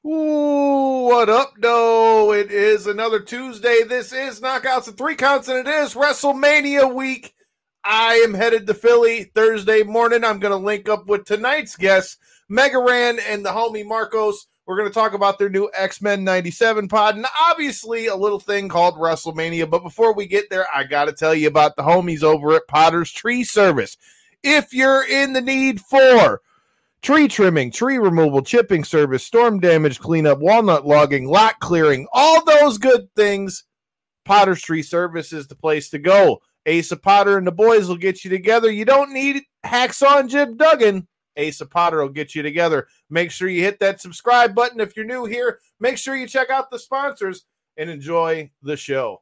Ooh, what up, though? It is another Tuesday. This is Knockouts and Three Counts, and it is WrestleMania week. I am headed to Philly Thursday morning. I'm going to link up with tonight's guests, Mega Ran and the homie Marcos. We're going to talk about their new X-Men 97 pod, and obviously a little thing called WrestleMania. But before we get there, I got to tell you about the homies over at Potter's Tree Service. If you're in the need for tree trimming, tree removal, chipping service, storm damage cleanup, walnut logging, lot clearing, all those good things, Potter's Tree Service is the place to go. Asa Potter and the boys will get you together. You don't need Hacksaw and Jim Duggan. Asa Potter will get you together. Make sure you hit that subscribe button. If you're new here, make sure you check out the sponsors and enjoy the show.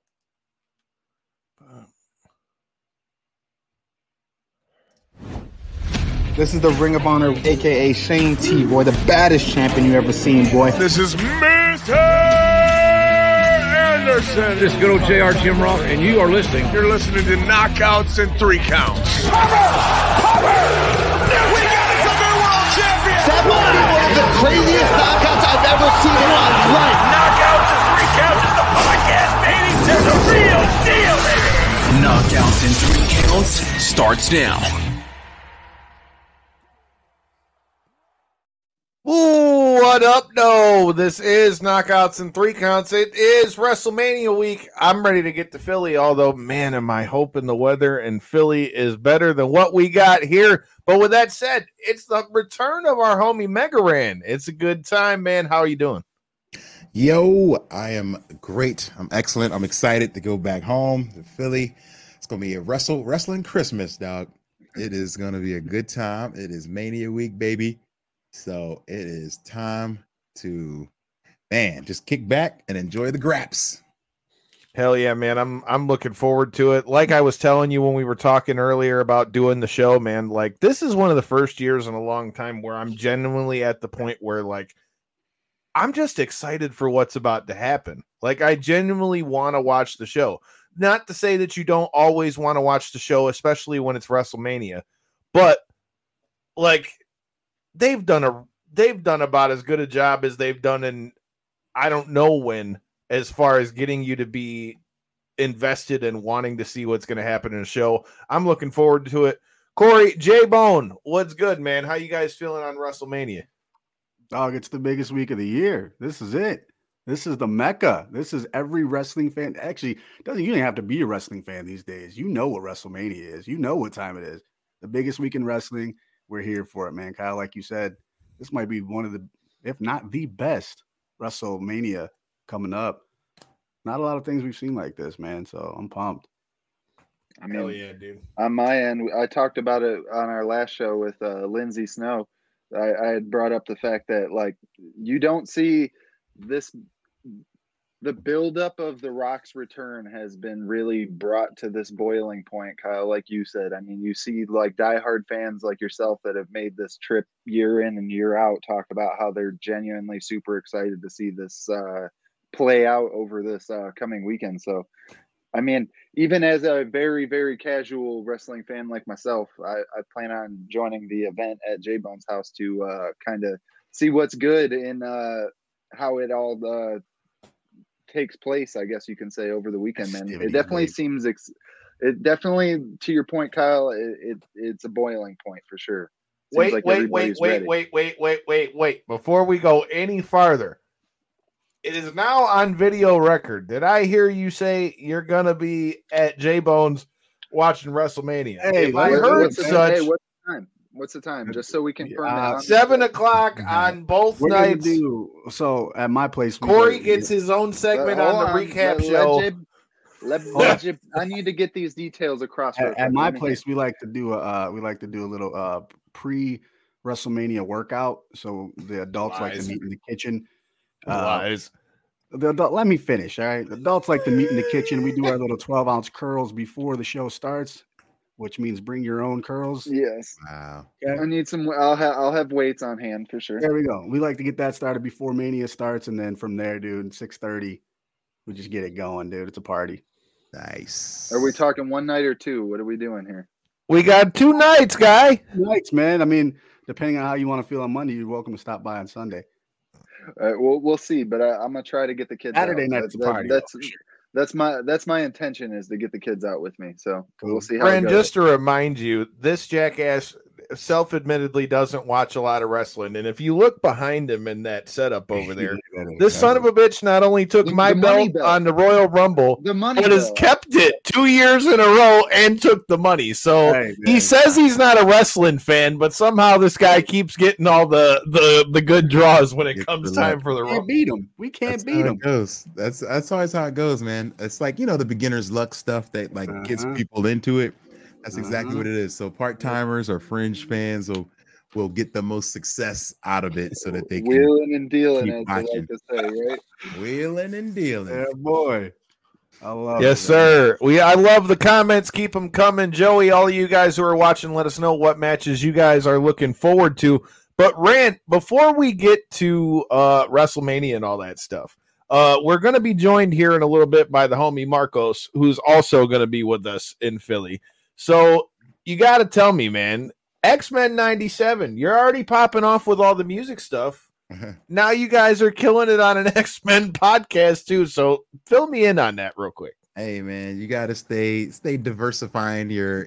This is the Ring of Honor, a.k.a. Shane T, boy, the baddest champion you ever seen, boy. This is Mr. Anderson. This is good old JR Jim Ross, and you are listening. You're listening to Knockouts and Three Counts. Cover! We got a new world champion! That might be one of the craziest knockouts I've ever seen in my life. Knockouts and Three Counts is the podcast, baby. It's the real deal, baby. Knockouts and Three Counts starts now. Ooh, what up, no? This is Knockouts and Three Counts. It is WrestleMania week. I'm ready to get to Philly, although, man, am I hoping the weather in Philly is better than what we got here. But with that said, it's the return of our homie Mega Ran. It's a good time, man. How are you doing? Yo, I am great. I'm excellent. I'm excited to go back home to Philly. It's going to be a wrestling Christmas, dog. It is going to be a good time. It is Mania week, baby. So it is time to, just kick back and enjoy the graps. Hell yeah, man. I'm looking forward to it. Like I was telling you when we were talking earlier about doing the show, man, like this is one of the first years in a long time where I'm genuinely at the point where like I'm just excited for what's about to happen. Like I genuinely want to watch the show. Not to say that you don't always want to watch the show, especially when it's WrestleMania, but like they've done about as good a job as they've done in I don't know when, as far as getting you to be invested and wanting to see what's going to happen in the show. I'm looking forward to it. Corey, J-Bone, what's good, man? How you guys feeling on WrestleMania? Dog, it's the biggest week of the year. This is it. This is the Mecca. This is every wrestling fan. Actually, you don't even have to be a wrestling fan these days. You know what WrestleMania is. You know what time it is. The biggest week in wrestling. We're here for it, man. Kyle, like you said, this might be one of the, if not the best WrestleMania coming up. Not a lot of things we've seen like this, man. So I'm pumped. I mean, hell yeah, dude. On my end, I talked about it on our last show with Lindsay Snow. I had brought up the fact that like you don't see this. The buildup of The Rock's return has been really brought to this boiling point, Kyle, like you said. I mean, you see like diehard fans like yourself that have made this trip year in and year out talk about how they're genuinely super excited to see this play out over this coming weekend. So, I mean, even as a very, very casual wrestling fan like myself, I plan on joining the event at J-Bone's house to kind of see what's good in how it all takes place, I guess you can say, over the weekend, man. It definitely seems it definitely, to your point, Kyle, it's a boiling point for sure. Wait. Before we go any farther, it is now on video record. Did I hear you say you're gonna be at J-Bone's watching WrestleMania? Hey, if I heard such, hey, what's the time? Just so we can confirm it. 7 o'clock on both nights. So at my place, Corey gets his own segment on the recap show. I need to get these details across. At my place, we like to do a little pre WrestleMania workout. So the adults like to meet in the kitchen. Let me finish. All right, the adults like to meet in the kitchen. We do our little 12-ounce curls before the show starts, which means bring your own curls. Yes. Wow. Okay. I need some. I'll have weights on hand for sure. There we go. We like to get that started before Mania starts, and then from there, dude, 6:30, we just get it going, dude. It's a party. Nice. Are we talking one night or two? What are we doing here? We got 2 nights, guy. 2 nights, man. I mean, depending on how you want to feel on Monday, you're welcome to stop by on Sunday. We'll see, but I'm gonna try to get the kids Saturday out. night's a party. That's my intention is to get the kids out with me. So Cool. we'll see how Brand, it goes. just to remind you, this jackass self-admittedly doesn't watch a lot of wrestling, and if you look behind him in that setup over there, this son of a bitch not only took my belt on the Royal Rumble, but has kept it 2 years in a row and took the money. So he says he's not a wrestling fan, but somehow this guy keeps getting all the good draws when it comes time for the Rumble. Beat him. We can't beat him. That's always how it goes, man. It's like, the beginner's luck stuff that gets people into it. That's exactly what it is. So part-timers or fringe fans will get the most success out of it so that they can wheeling and dealing, as I like to say, right? Wheeling and dealing. Yeah, boy. I love Yes, sir. I love the comments. Keep them coming. Joey, all of you guys who are watching, let us know what matches you guys are looking forward to. But Rant, before we get to WrestleMania and all that stuff, we're going to be joined here in a little bit by the homie Marcos, who's also going to be with us in Philly. So you got to tell me, man, X-Men 97, you're already popping off with all the music stuff. Now you guys are killing it on an X-Men podcast too. So fill me in on that real quick. Hey man, you got to stay diversifying your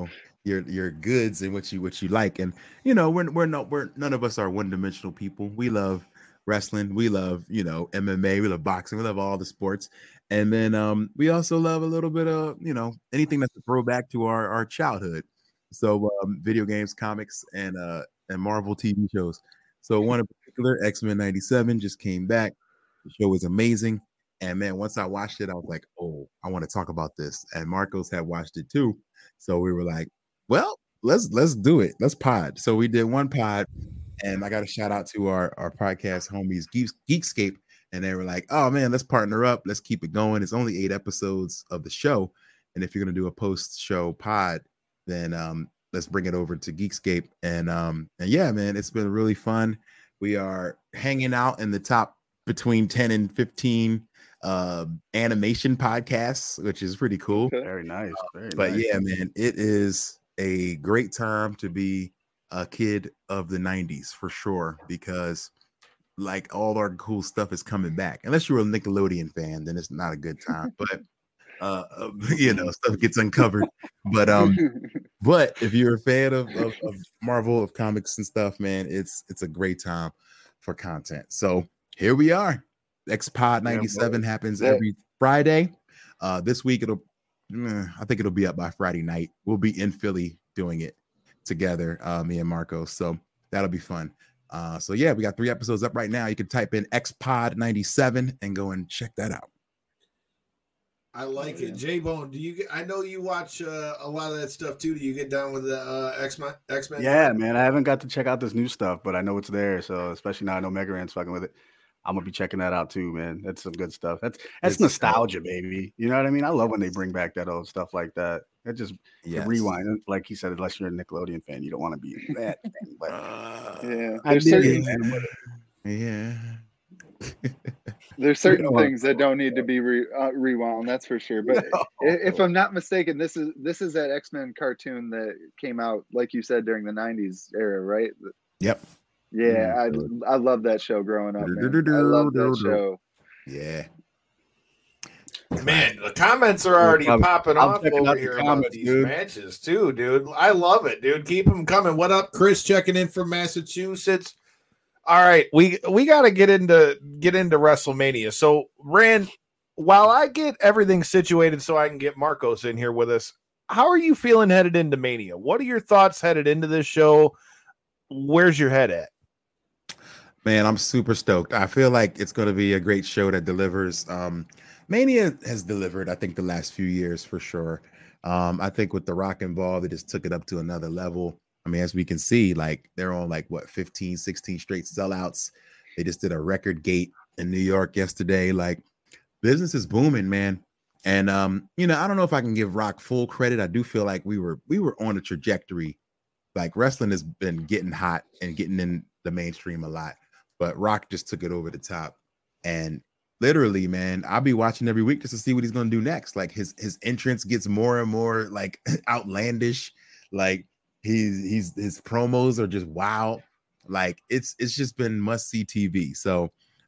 goods and what you like. And we're none of us are one-dimensional people. We love wrestling, we love MMA, we love boxing, we love all the sports. And then we also love a little bit of, anything that's a throwback to our childhood. So video games, comics, and Marvel TV shows. So one in particular, X-Men 97 just came back. The show was amazing. And man, once I watched it, I was like, oh, I want to talk about this. And Marcos had watched it too. So we were like, well, let's do it. Let's pod. So we did one pod. And I got a shout out to our podcast homies, Geekscape. And they were like, oh man, let's partner up. Let's keep it going. It's only 8 episodes of the show. And if you're going to do a post-show pod, then let's bring it over to Geekscape. And yeah, man, it's been really fun. We are hanging out in the top between 10 and 15 animation podcasts, which is pretty cool. Very nice. Yeah, man, it is a great time to be a kid of the 90s for sure, because like all our cool stuff is coming back. Unless you're a Nickelodeon fan, then it's not a good time. But stuff gets uncovered. But if you're a fan of Marvel, of comics and stuff, man, it's a great time for content. So here we are. XPod 97 happens every Friday. This week I think it'll be up by Friday night. We'll be in Philly doing it together, me and Marcos. So that'll be fun. So yeah, we got 3 episodes up right now. You can type in XPod 97 and go and check that out. I like it. J-Bone, I know you watch a lot of that stuff too. Do you get down with the X-Men? Yeah, man. I haven't got to check out this new stuff, but I know it's there. So especially now I know Mega Ran's fucking with it. I'm gonna be checking that out too, man. That's some good stuff. That's nostalgia, baby. You know what I mean? I love when they bring back that old stuff like that. It just rewind. Like he said, unless you're a Nickelodeon fan, you don't want to be that thing. But there's certain things that don't need to be rewound. That's for sure. But if I'm not mistaken, this is that X-Men cartoon that came out, like you said, during the '90s era, right? Yep. Yeah, I love that show growing up. Man. I love that show. Yeah. Man, the comments are already popping off over here about these matches too, dude. I love it, dude. Keep them coming. What up, Chris? Checking in from Massachusetts. All right, we got to get into WrestleMania. So, Rand, while I get everything situated so I can get Marcos in here with us, how are you feeling headed into Mania? What are your thoughts headed into this show? Where's your head at? Man, I'm super stoked. I feel like it's going to be a great show that delivers. Mania has delivered, I think, the last few years for sure. I think with The Rock involved, it just took it up to another level. I mean, as we can see, like they're on 15, 16 straight sellouts. They just did a record gate in New York yesterday. Like business is booming, man. And I don't know if I can give Rock full credit. I do feel like we were on a trajectory. Like wrestling has been getting hot and getting in the mainstream a lot, but Rock just took it over the top. And literally, man, I'll be watching every week just to see what he's going to do next. Like his entrance gets more and more like outlandish. Like his promos are just wow. Like it's just been must see TV. So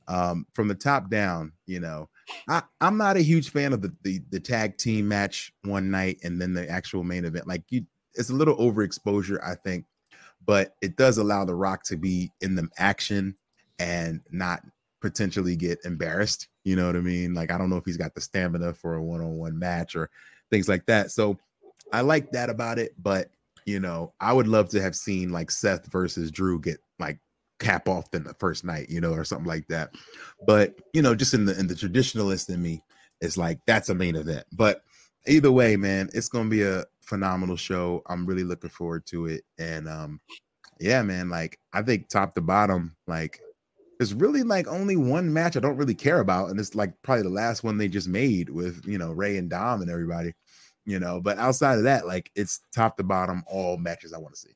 From the top down, I'm not a huge fan of the tag team match one night and then the actual main event. Like it's a little overexposure, I think, but it does allow The Rock to be in the action and not potentially get embarrassed. You know what I mean? Like, I don't know if he's got the stamina for a one-on-one match or things like that. So I like that about it, but I would love to have seen like Seth versus Drew get like cap off in the first night, or something like that. But just in the traditionalist in me, it's like that's a main event. But either way, man, it's gonna be a phenomenal show. I'm really looking forward to it. And yeah, man, like I think top to bottom, like there's really like only one match I don't really care about, and it's like probably the last one they just made with Ray and Dom and everybody. But outside of that, like it's top to bottom, all matches I want to see.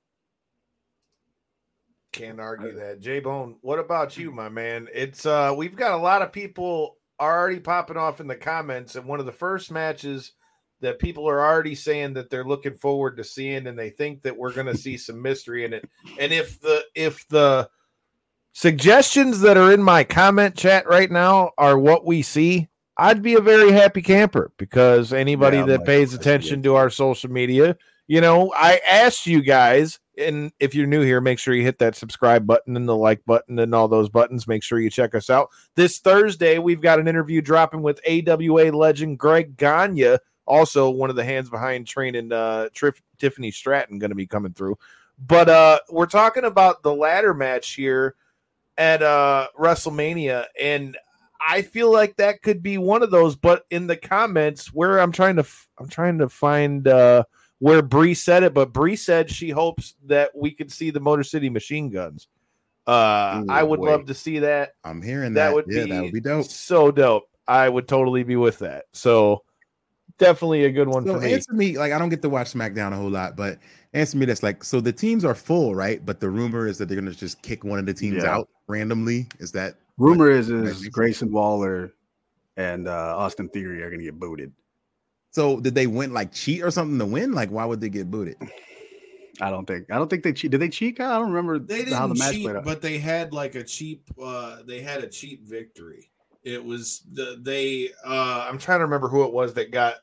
Can't argue that. J-Bone, what about you, my man? It's we've got a lot of people already popping off in the comments, and one of the first matches that people are already saying that they're looking forward to seeing, and they think that we're going to see some mystery in it. And if the suggestions that are in my comment chat right now are what we see, I'd be a very happy camper, because anybody that pays attention to our social media, I asked you guys, and if you're new here, make sure you hit that subscribe button and the like button and all those buttons. Make sure you check us out. This Thursday, we've got an interview dropping with AWA legend Greg Gagne, also one of the hands behind training Tiffany Stratton, going to be coming through. But we're talking about the ladder match here at WrestleMania, and I feel like that could be one of those. But in the comments, where I'm trying to find where Bree said it, but Bree said she hopes that we could see the Motor City Machine Guns. I would love to see that. I'm hearing that. That would be dope. So dope. I would totally be with that. So definitely a good one for me. Answer me, like I don't get to watch SmackDown a whole lot, but answer me this: like, so the teams are full, right? But the rumor is that they're going to just kick one of the teams out randomly. Is that rumor? Is Grayson Waller and Austin Theory are going to get booted? So did they win, like cheat or something to win? Like, why would they get booted? I don't think they cheat. Did they cheat? I don't remember. They didn't how the match cheat, played out. But they had like a cheap. They had a cheap victory. It was I'm trying to remember who it was that got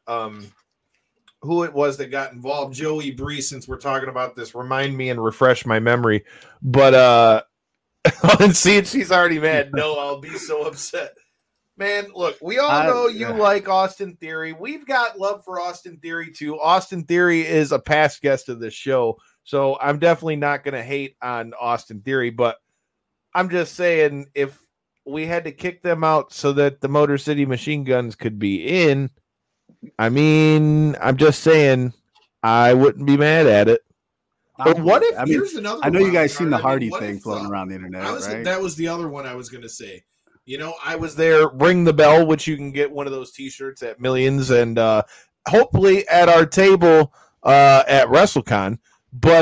involved. Joey Bree, since we're talking about this, remind me and refresh my memory. But and see, she's already mad. No, I'll be so upset. Man, look, we all know you like Austin Theory. We've got love for Austin Theory too. Austin Theory is a past guest of this show, so I'm definitely not going to hate on Austin Theory, but I'm just saying, if we had to kick them out so that the Motor City Machine Guns could be in, I mean, I'm just saying I wouldn't be mad at it. But what if here's another I know you guys seen the card. Hardy thing floating around the internet, right? That was the other one I was going to say. I was there. Ring the bell, which you can get one of those T-shirts at Millions, and hopefully at our table at WrestleCon. But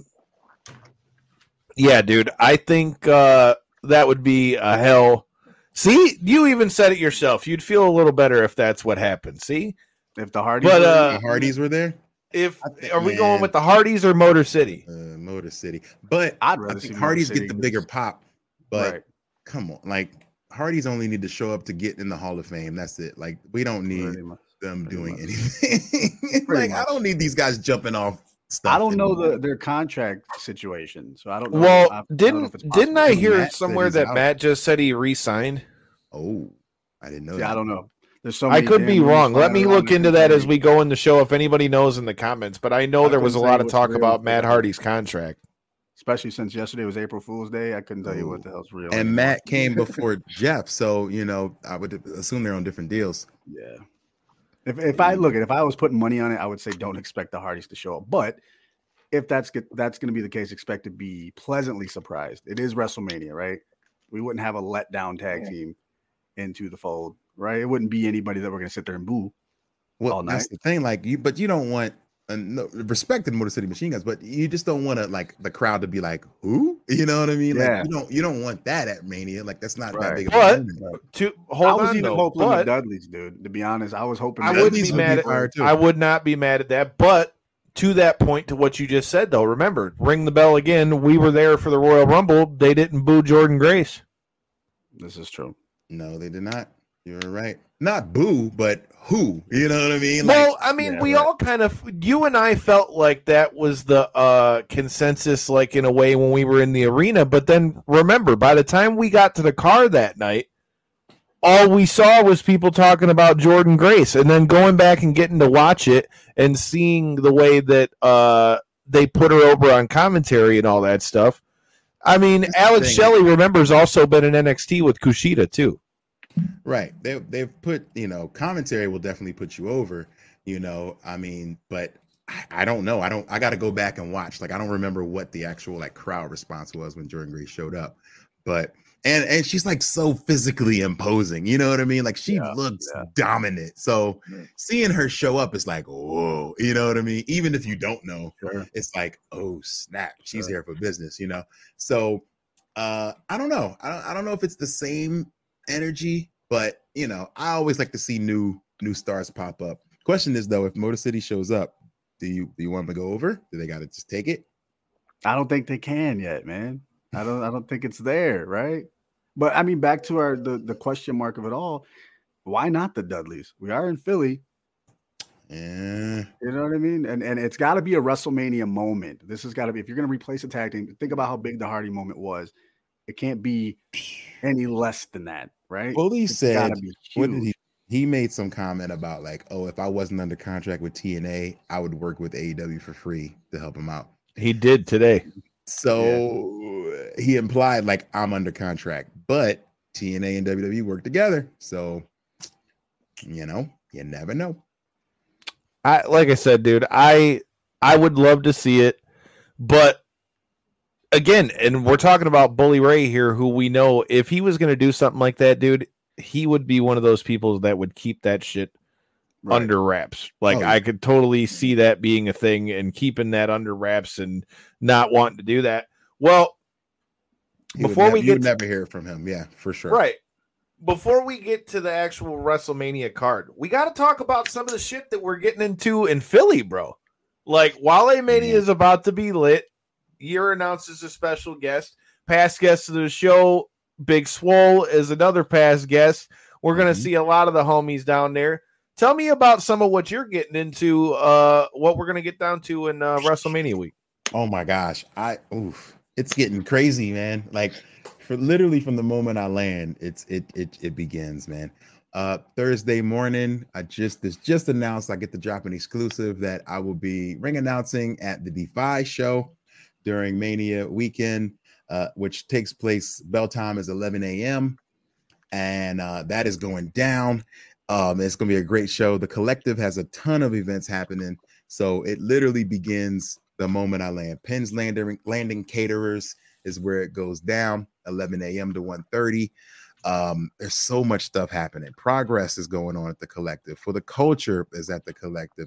yeah, dude, I think that would be a hell. See, you even said it yourself. You'd feel a little better if that's what happened. See, if the Hardys, the Hardys were there. Are we going with the Hardys or Motor City? Motor City, but I'd rather see Hardys get the bigger pop. But come on, like. Hardys only need to show up to get in the Hall of Fame. That's it. Like, we don't need them doing anything. Like, I don't need these guys jumping off stuff. I don't know their contract situation, so I don't know. Well, didn't I hear somewhere that Matt just said he re-signed? Oh, I didn't know. Yeah, that. I don't know. There's so I could be wrong. Let me look into that as we go in the show. If anybody knows in the comments, but I know there was a lot of talk about Matt Hardy's contract. Especially since yesterday was April Fool's Day, I couldn't tell you what the hell's real. And Matt came before Jeff, so I would assume they're on different deals. Yeah. If I was putting money on it, I would say don't expect the Hardys to show up. But if that's going to be the case, expect to be pleasantly surprised. It is WrestleMania, right? We wouldn't have a letdown tag team into the fold, right? It wouldn't be anybody that we're going to sit there and boo. Well, all night. That's the thing. Like but you don't want. Respect the Motor City Machine Guns, but you just don't want to like the crowd to be like, who? You know what I mean? Yeah. Like you don't want that at Mania. Like that's not that big of a movement. I was even hoping the Dudleys, dude. To be honest, I was hoping. I wouldn't be mad at. I would not be mad at that. But to that point, to what you just said, though, remember, ring the bell again. We were there for the Royal Rumble. They didn't boo Jordan Grace. This is true. No, they did not. You're right. Not boo, but who? You know what I mean? Well, I mean, we all kind of, you and I felt like that was the consensus, like in a way when we were in the arena. But then remember, by the time we got to the car that night, all we saw was people talking about Jordan Grace, and then going back and getting to watch it and seeing the way that they put her over on commentary and all that stuff. I mean, Alex Shelley, remember, has also been in NXT with Kushida too. Right. They've put, commentary will definitely put you over, I mean, but I don't know. I got to go back and watch. Like, I don't remember what the actual crowd response was when Jordan Grace showed up, but, and she's like so physically imposing, you know what I mean? Like she looks dominant. So seeing her show up is like, whoa, you know what I mean? Even if you don't know, it's like, oh snap, she's here for business, So I don't know. I don't know if it's the same energy, but I always like to see new stars pop up. Question is though, if Motor City shows up, do you want them to go over? Do they got to just take it? I don't think they can yet, man. I don't think it's there, right? But I mean, back to the question mark of it all. Why not the Dudleys? We are in Philly. Yeah. You know what I mean? And it's got to be a WrestleMania moment. This has got to be, if you're going to replace a tag team, think about how big the Hardy moment was. It can't be any less than that, right? Bully said, what did he made some comment about like, oh, if I wasn't under contract with TNA, I would work with AEW for free to help him out. He did today. So he implied like I'm under contract, but TNA and WWE work together. So, you never know. Like I said, dude, I would love to see it, but again, and we're talking about Bully Ray here, who we know if he was going to do something like that, dude, he would be one of those people that would keep that shit under wraps. Like I could totally see that being a thing and keeping that under wraps and not wanting to do that. Well, you would never hear from him. Yeah, for sure. Right. Before we get to the actual WrestleMania card, we got to talk about some of the shit that we're getting into in Philly, bro. Like, Wale Mania is about to be lit. Year announces a special guest. Past guest of the show, Big Swole, is another past guest. We're going to see a lot of the homies down there. Tell me about some of what you're getting into, what we're going to get down to in WrestleMania week. Oh, my gosh. It's getting crazy, man. Like, literally from the moment I land, it begins, man. Thursday morning, this just announced I get to drop an exclusive that I will be ring announcing at the Defy show during Mania weekend, which takes place, bell time is 11 a.m. And that is going down. It's going to be a great show. The Collective has a ton of events happening. So it literally begins the moment I land. Penn's Landing Caterers is where it goes down, 11 a.m. to 1:30. There's so much stuff happening. Progress is going on at the Collective. For the Culture is at the Collective.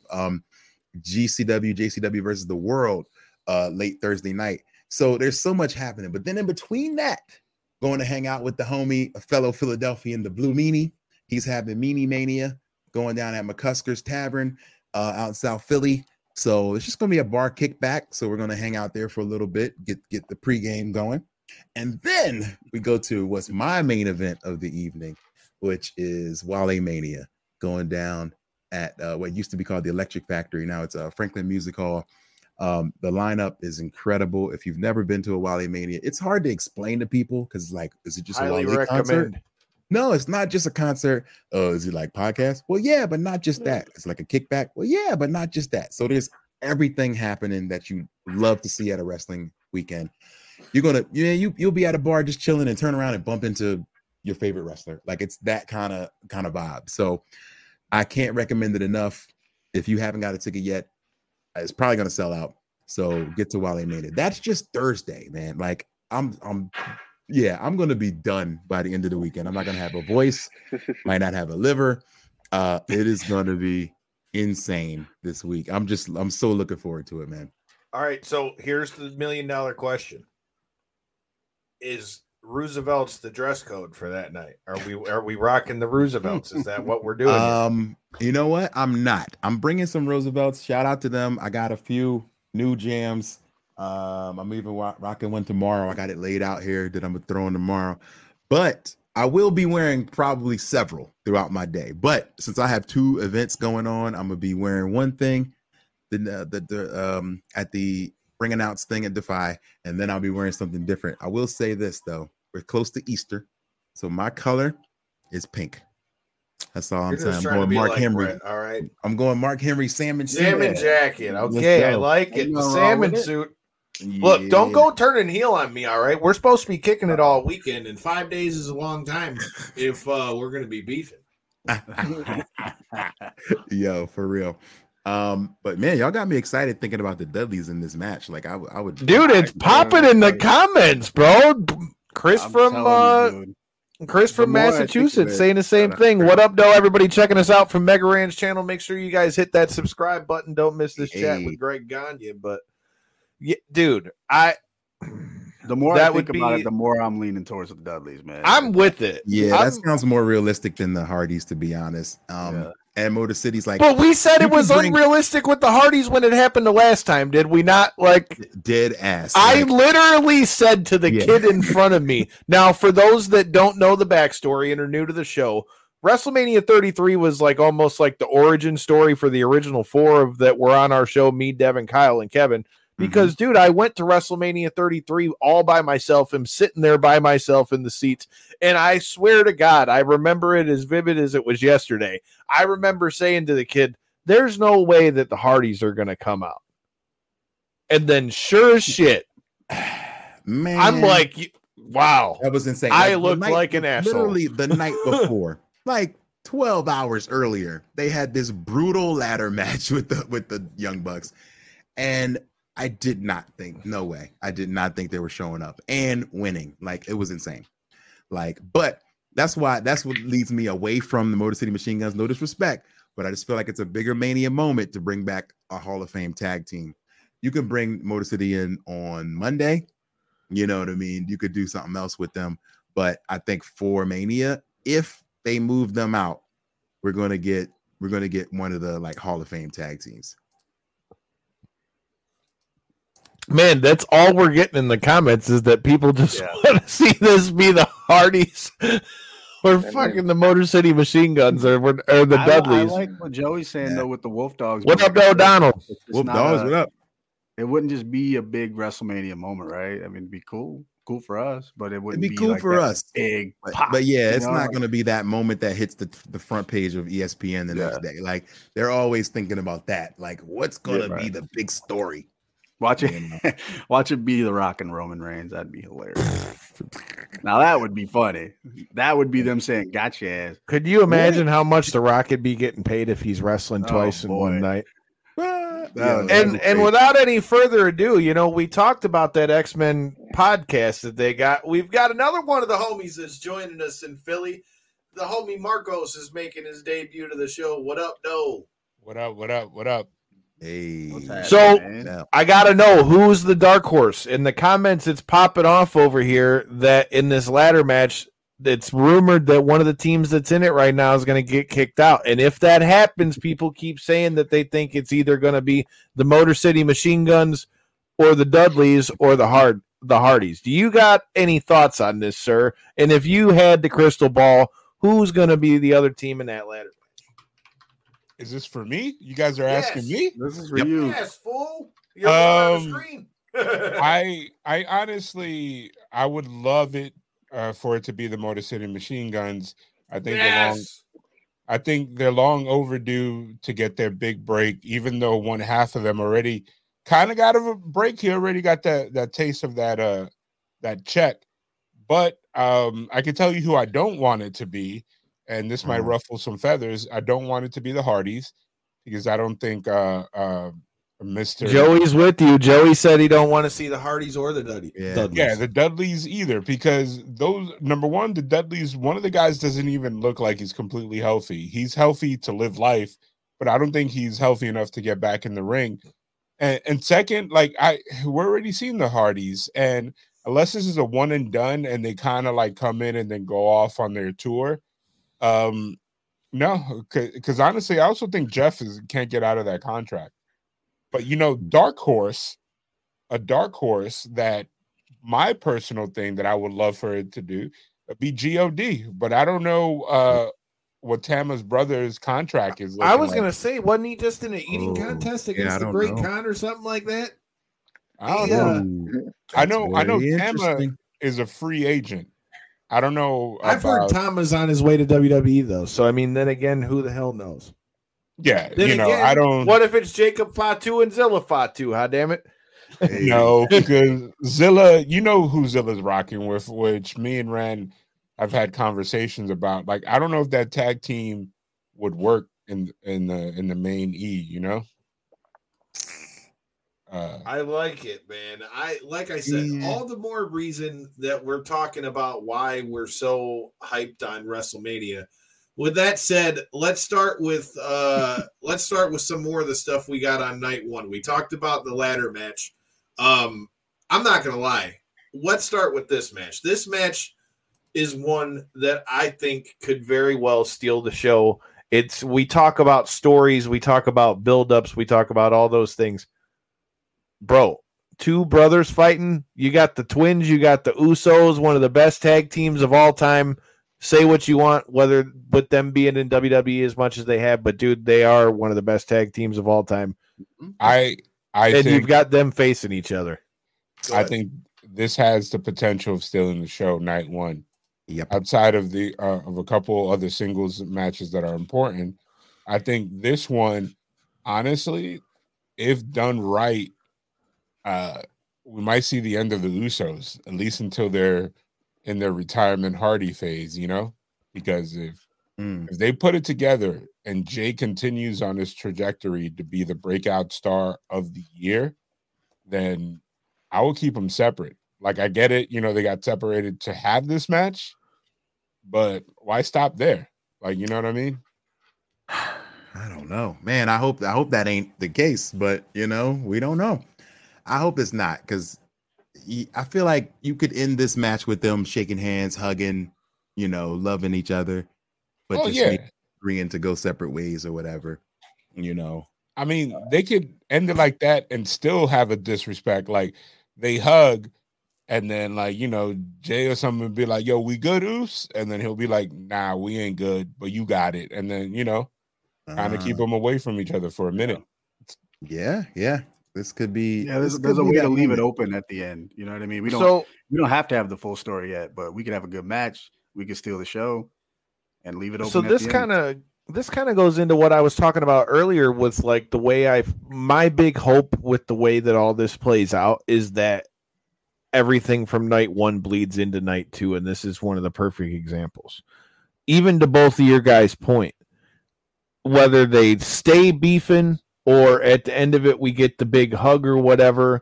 JCW versus the World late Thursday night. So there's so much happening. But then in between that, going to hang out with the homie, a fellow Philadelphian, the Blue Meanie. He's having Meanie Mania going down at McCusker's Tavern out in South Philly. So it's just going to be a bar kickback. So we're going to hang out there for a little bit, get the pregame going. And then we go to what's my main event of the evening, which is Wale Mania going down at what used to be called the Electric Factory. Now it's Franklin Music Hall. The lineup is incredible. If you've never been to a Wale Mania, it's hard to explain to people because like, is it just a Wale concert? No, it's not just a concert. Oh, is it like podcast? Well, yeah, but not just that. It's like a kickback. Well, yeah, but not just that. So there's everything happening that you love to see at a wrestling weekend. You'll be at a bar just chilling and turn around and bump into your favorite wrestler. Like it's that kind of vibe. So I can't recommend it enough. If you haven't got a ticket yet, it's probably gonna sell out. So get to Wale Mania. That's just Thursday, man. Like I'm gonna be done by the end of the weekend. I'm not gonna have a voice, might not have a liver. It is gonna be insane this week. I'm so looking forward to it, man. All right, so here's the $1 million question: is Roosevelt's the dress code for that night? Are we rocking the Roosevelts? Is that what we're doing? You know what? I'm not. I'm bringing some Roosevelts. Shout out to them. I got a few new jams. I'm even rocking one tomorrow. I got it laid out here that I'm gonna throw in tomorrow. But I will be wearing probably several throughout my day, but since I have 2 events going on, I'm gonna be wearing one thing, at the ring announce thing at Defy, and then I'll be wearing something different. I will say this though, we're close to Easter, so my color is pink. That's all I'm saying. I'm going Mark Henry. Brett, all right. I'm going Mark Henry salmon jacket. Okay, I like it. The salmon suit. Yeah. Look, don't go turning heel on me, all right? We're supposed to be kicking it all weekend, and 5 days is a long time if we're going to be beefing. Yo, for real. But man, y'all got me excited thinking about the Dudleys in this match. Like I would, dude, it's popping in the comments, bro. Chris from Massachusetts saying the same thing. What up, though? Everybody checking us out from Mega Ranch channel. Make sure you guys hit that subscribe button. Don't miss this chat with Greg Gagne. But yeah, dude, the more I think about it, the more I'm leaning towards the Dudleys, man. I'm with it. Yeah, that sounds more realistic than the Hardys, to be honest. And Motor City's like, but we said it was unrealistic with the Hardys when it happened the last time, did we not? Like, dead ass. I literally said to the kid in front of me. Now, for those that don't know the backstory and are new to the show, WrestleMania 33 was like almost like the origin story for the original 4 that were on our show, me, Devin, Kyle, and Kevin. Because, dude, I went to WrestleMania 33 all by myself. I'm sitting there by myself in the seats. And I swear to God, I remember it as vivid as it was yesterday. I remember saying to the kid, there's no way that the Hardys are going to come out. And then sure as shit, man, I'm like, wow. That was insane. I looked like an asshole. Literally the night before, like 12 hours earlier, they had this brutal ladder match with the Young Bucks. And I did not think, no way. I did not think they were showing up and winning. Like, it was insane. Like, but that's what leads me away from the Motor City Machine Guns. No disrespect, but I just feel like it's a bigger Mania moment to bring back a Hall of Fame tag team. You can bring Motor City in on Monday. You know what I mean? You could do something else with them. But I think for Mania, if they move them out, we're gonna get one of the like Hall of Fame tag teams. Man, that's all we're getting in the comments is that people just want to see this be the Hardys or fucking the Motor City Machine Guns or the Dudleys. I like what Joey's saying, though, with the Wolf Dogs. What up, though, Donald? Wolf Dogs, what up? It wouldn't just be a big WrestleMania moment, right? I mean, it'd be cool for us, but it wouldn't be cool like for us. Big pop, but yeah, it's not going to be that moment that hits the front page of ESPN the next day. Like, they're always thinking about that. Like, what's going to be the big story? Watch it be The Rock and Roman Reigns. That'd be hilarious. Now that would be funny. That would be them saying, "Gotcha ass." Could you imagine how much The Rock would be getting paid if he's wrestling twice in one night? And without any further ado, we talked about that X-Men podcast that they got. We've got another one of the homies that's joining us in Philly. The homie Marcos is making his debut to the show. What up, Doe? What up? Hey. So I gotta know who's the dark horse. In the comments, it's popping off over here that in this ladder match, it's rumored that one of the teams that's in it right now is going to get kicked out. And if that happens, people keep saying that they think it's either going to be the Motor City Machine Guns or the Dudleys or the Hardys. Do you got any thoughts on this, sir? And if you had the crystal ball, who's going to be the other team in that ladder? Is this for me? You guys are asking me? This is for you. Yes, fool. You're on the screen. I honestly, I would love it for it to be the Motor City Machine Guns. I think they're long overdue to get their big break, even though one half of them already kind of got a break. He already got that taste of that check. But I can tell you who I don't want it to be. And this might ruffle some feathers. I don't want it to be the Hardys because I don't think Mr. Joey's with you. Joey said he don't want to see the Hardys or the Dudleys. Yeah, the Dudleys either, because those, number one, the Dudleys, one of the guys doesn't even look like he's completely healthy. He's healthy to live life, but I don't think he's healthy enough to get back in the ring. And second, we're already seeing the Hardys, and unless this is a one and done and they kind of like come in and then go off on their tour. No, because honestly, I also think Jeff can't get out of that contract. But dark horse that my personal thing that I would love for it to do be God. But I don't know what Tama's brother's contract is. I was like. gonna say, wasn't he just in an eating contest against the Great Khan or something like that? I don't know. I know Tama is a free agent. I don't know. I've heard Tama's on his way to WWE though. So I mean, then again, who the hell knows? Yeah, then again, I don't. What if it's Jacob Fatu and Zilla Fatu? How damn it? No, because Zilla, you know who Zilla's rocking with, which me and Ren have had conversations about. Like, I don't know if that tag team would work in the main E. You know. I like it, man. Like I said, all the more reason that we're talking about why we're so hyped on WrestleMania. With that said, let's start with some more of the stuff we got on night one. We talked about the ladder match. I'm not gonna lie. Let's start with this match. This match is one that I think could very well steal the show. We talk about stories, we talk about build-ups, we talk about all those things. Bro, two brothers fighting. You got the twins, you got the Usos, one of the best tag teams of all time. Say what you want, whether with them being in WWE as much as they have, but dude, they are one of the best tag teams of all time. I think you've got them facing each other. I think this has the potential of stealing the show night one. Yep. Outside of the of a couple other singles matches that are important, I think this one, honestly, if done right, we might see the end of the Usos, at least until they're in their retirement Hardy phase, you know? Because if they put it together and Jay continues on his trajectory to be the breakout star of the year, then I will keep them separate. Like, I get it, they got separated to have this match, but why stop there? Like, you know what I mean? I don't know, man. I hope that ain't the case, but we don't know. I hope it's not, because I feel like you could end this match with them shaking hands, hugging, loving each other, but agreeing to go separate ways or whatever. I mean, they could end it like that and still have a disrespect. Like, they hug, and then Jay or something would be like, "Yo, we good, Oos?" And then he'll be like, "Nah, we ain't good, but you got it." And then kind of keep them away from each other for a minute. Yeah. This could be. Yeah, there's a way to leave it open at the end. You know what I mean? We don't have to have the full story yet, but we could have a good match. We could steal the show and leave it open. So this kind of goes into what I was talking about earlier with like the way my big hope with the way that all this plays out is that everything from night one bleeds into night two, and this is one of the perfect examples. Even to both of your guys' point, whether they stay beefing or at the end of it we get the big hug or whatever,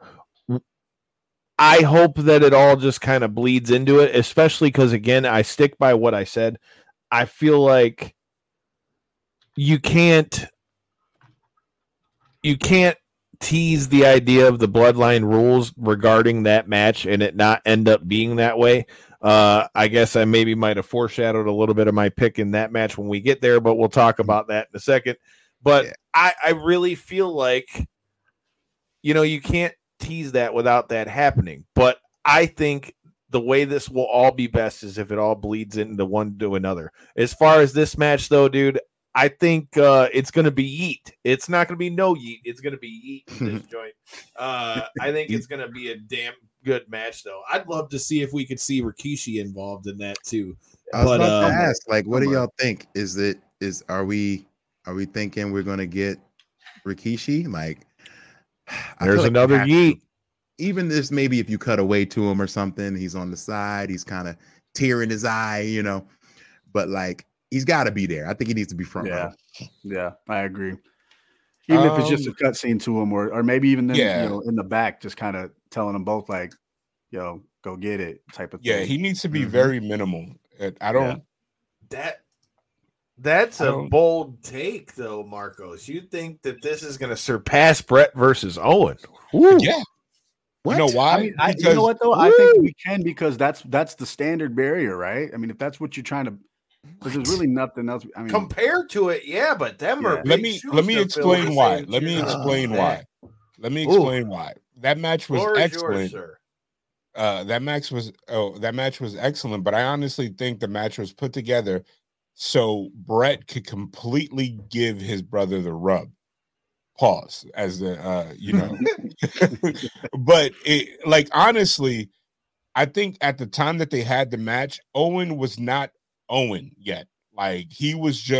I hope that it all just kind of bleeds into it, especially because, again, I stick by what I said. I feel like you can't tease the idea of the bloodline rules regarding that match and it not end up being that way. I guess I maybe might have foreshadowed a little bit of my pick in that match when we get there, but we'll talk about that in a second. But I really feel like, you can't tease that without that happening. But I think the way this will all be best is if it all bleeds into one to another. As far as this match, though, dude, I think it's going to be yeet. It's not going to be no yeet. It's going to be yeet in this joint. I think it's going to be a damn good match, though. I'd love to see if we could see Rikishi involved in that, too. I was about to ask, what do y'all think? Are we thinking we're going to get Rikishi? There's another yeet. Even this, maybe if you cut away to him or something, he's on the side, he's kind of tearing his eye, but he's got to be there. I think he needs to be front row. Yeah, I agree. Even if it's just a cut scene to him, or maybe even then, in the back, just kind of telling them both go get it type of thing. Yeah, he needs to be very minimal. I don't. That's a bold take, though, Marcos. You think that this is going to surpass Brett versus Owen? Ooh. Yeah. What? You know why? You know what, though? I think we can, because that's the standard barrier, right? I mean, if that's what you're trying to, because there's really nothing else. I mean, compared to it, but them are. Let me explain why. Let me explain why. That match was excellent. that match was excellent, but I honestly think the match was put together so Brett could completely give his brother the rub. Pause as the but it, like, honestly, I think at the time that they had the match, Owen was not Owen yet. Like, he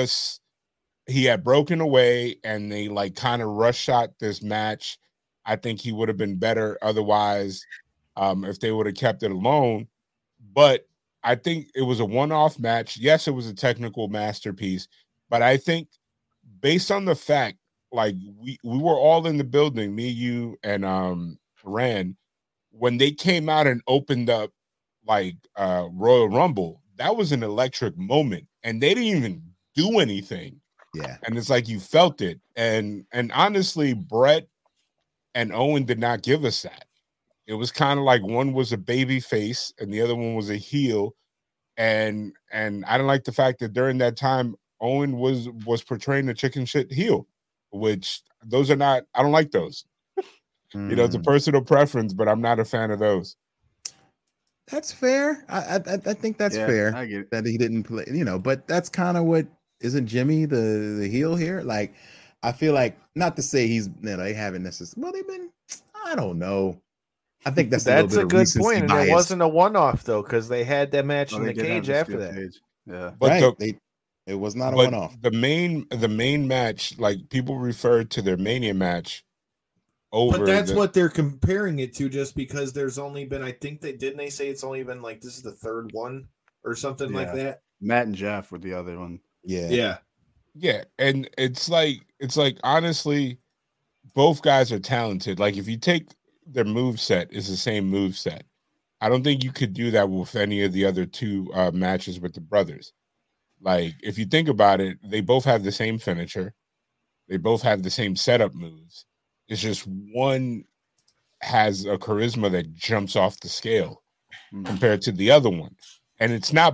had broken away, and they like kind of rush shot this match. I think he would have been better otherwise if they would have kept it alone. But I think it was a one-off match. Yes, it was a technical masterpiece, but I think based on the fact, like, we were all in the building, me, you, and Rand, when they came out and opened up like Royal Rumble, that was an electric moment, and they didn't even do anything. Yeah, and it's like you felt it, and honestly, Brett and Owen did not give us that. It was kind of like one was a baby face and the other one was a heel, and I didn't like the fact that during that time Owen was portraying the chicken shit heel, which those are not. I don't like those. You know, it's a personal preference, but I'm not a fan of those. That's fair. I think that's fair. I get it. That he didn't play, but that's kind of what, isn't Jimmy the heel here? Like, I feel like, not to say they haven't necessarily, well, they've been, I don't know. I think that's a good point. And it wasn't a one-off though, because they had that match in the cage after that. Cage. Yeah, but it was not a one-off. The main match, like, people refer to their Mania match. But that's what they're comparing it to, just because there's only been, I think didn't they say it's only been like, this is the third one or something like that? Matt and Jeff were the other one. Yeah. And it's like honestly, both guys are talented. Like, if you take their move set, it's the same move set. I don't think you could do that with any of the other two matches with the brothers. Like, if you think about it, they both have the same finisher. They both have the same setup moves. It's just one has a charisma that jumps off the scale compared to the other one. And it's not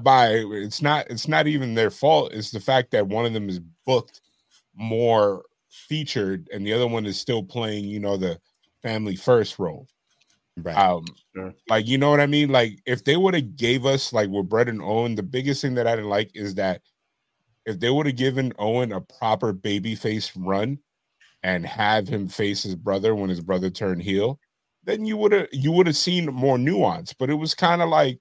even their fault. It's the fact that one of them is booked more featured and the other one is still playing, the family first role. Right. Like, you know what I mean? Like, if they would have gave us, like, with Brett and Owen, the biggest thing that I didn't like is that if they would have given Owen a proper babyface run and have him face his brother when his brother turned heel, then you would have seen more nuance. But it was kind of like,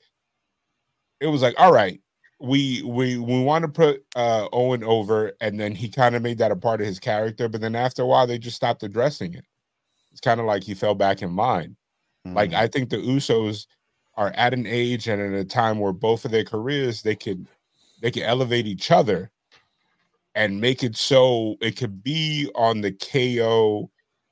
all right, we want to put Owen over, and then he kind of made that a part of his character. But then after a while, they just stopped addressing it. It's kind of like he fell back in line. Like, I think the Usos are at an age and at a time where both of their careers, they could elevate each other and make it so it could be on the KO,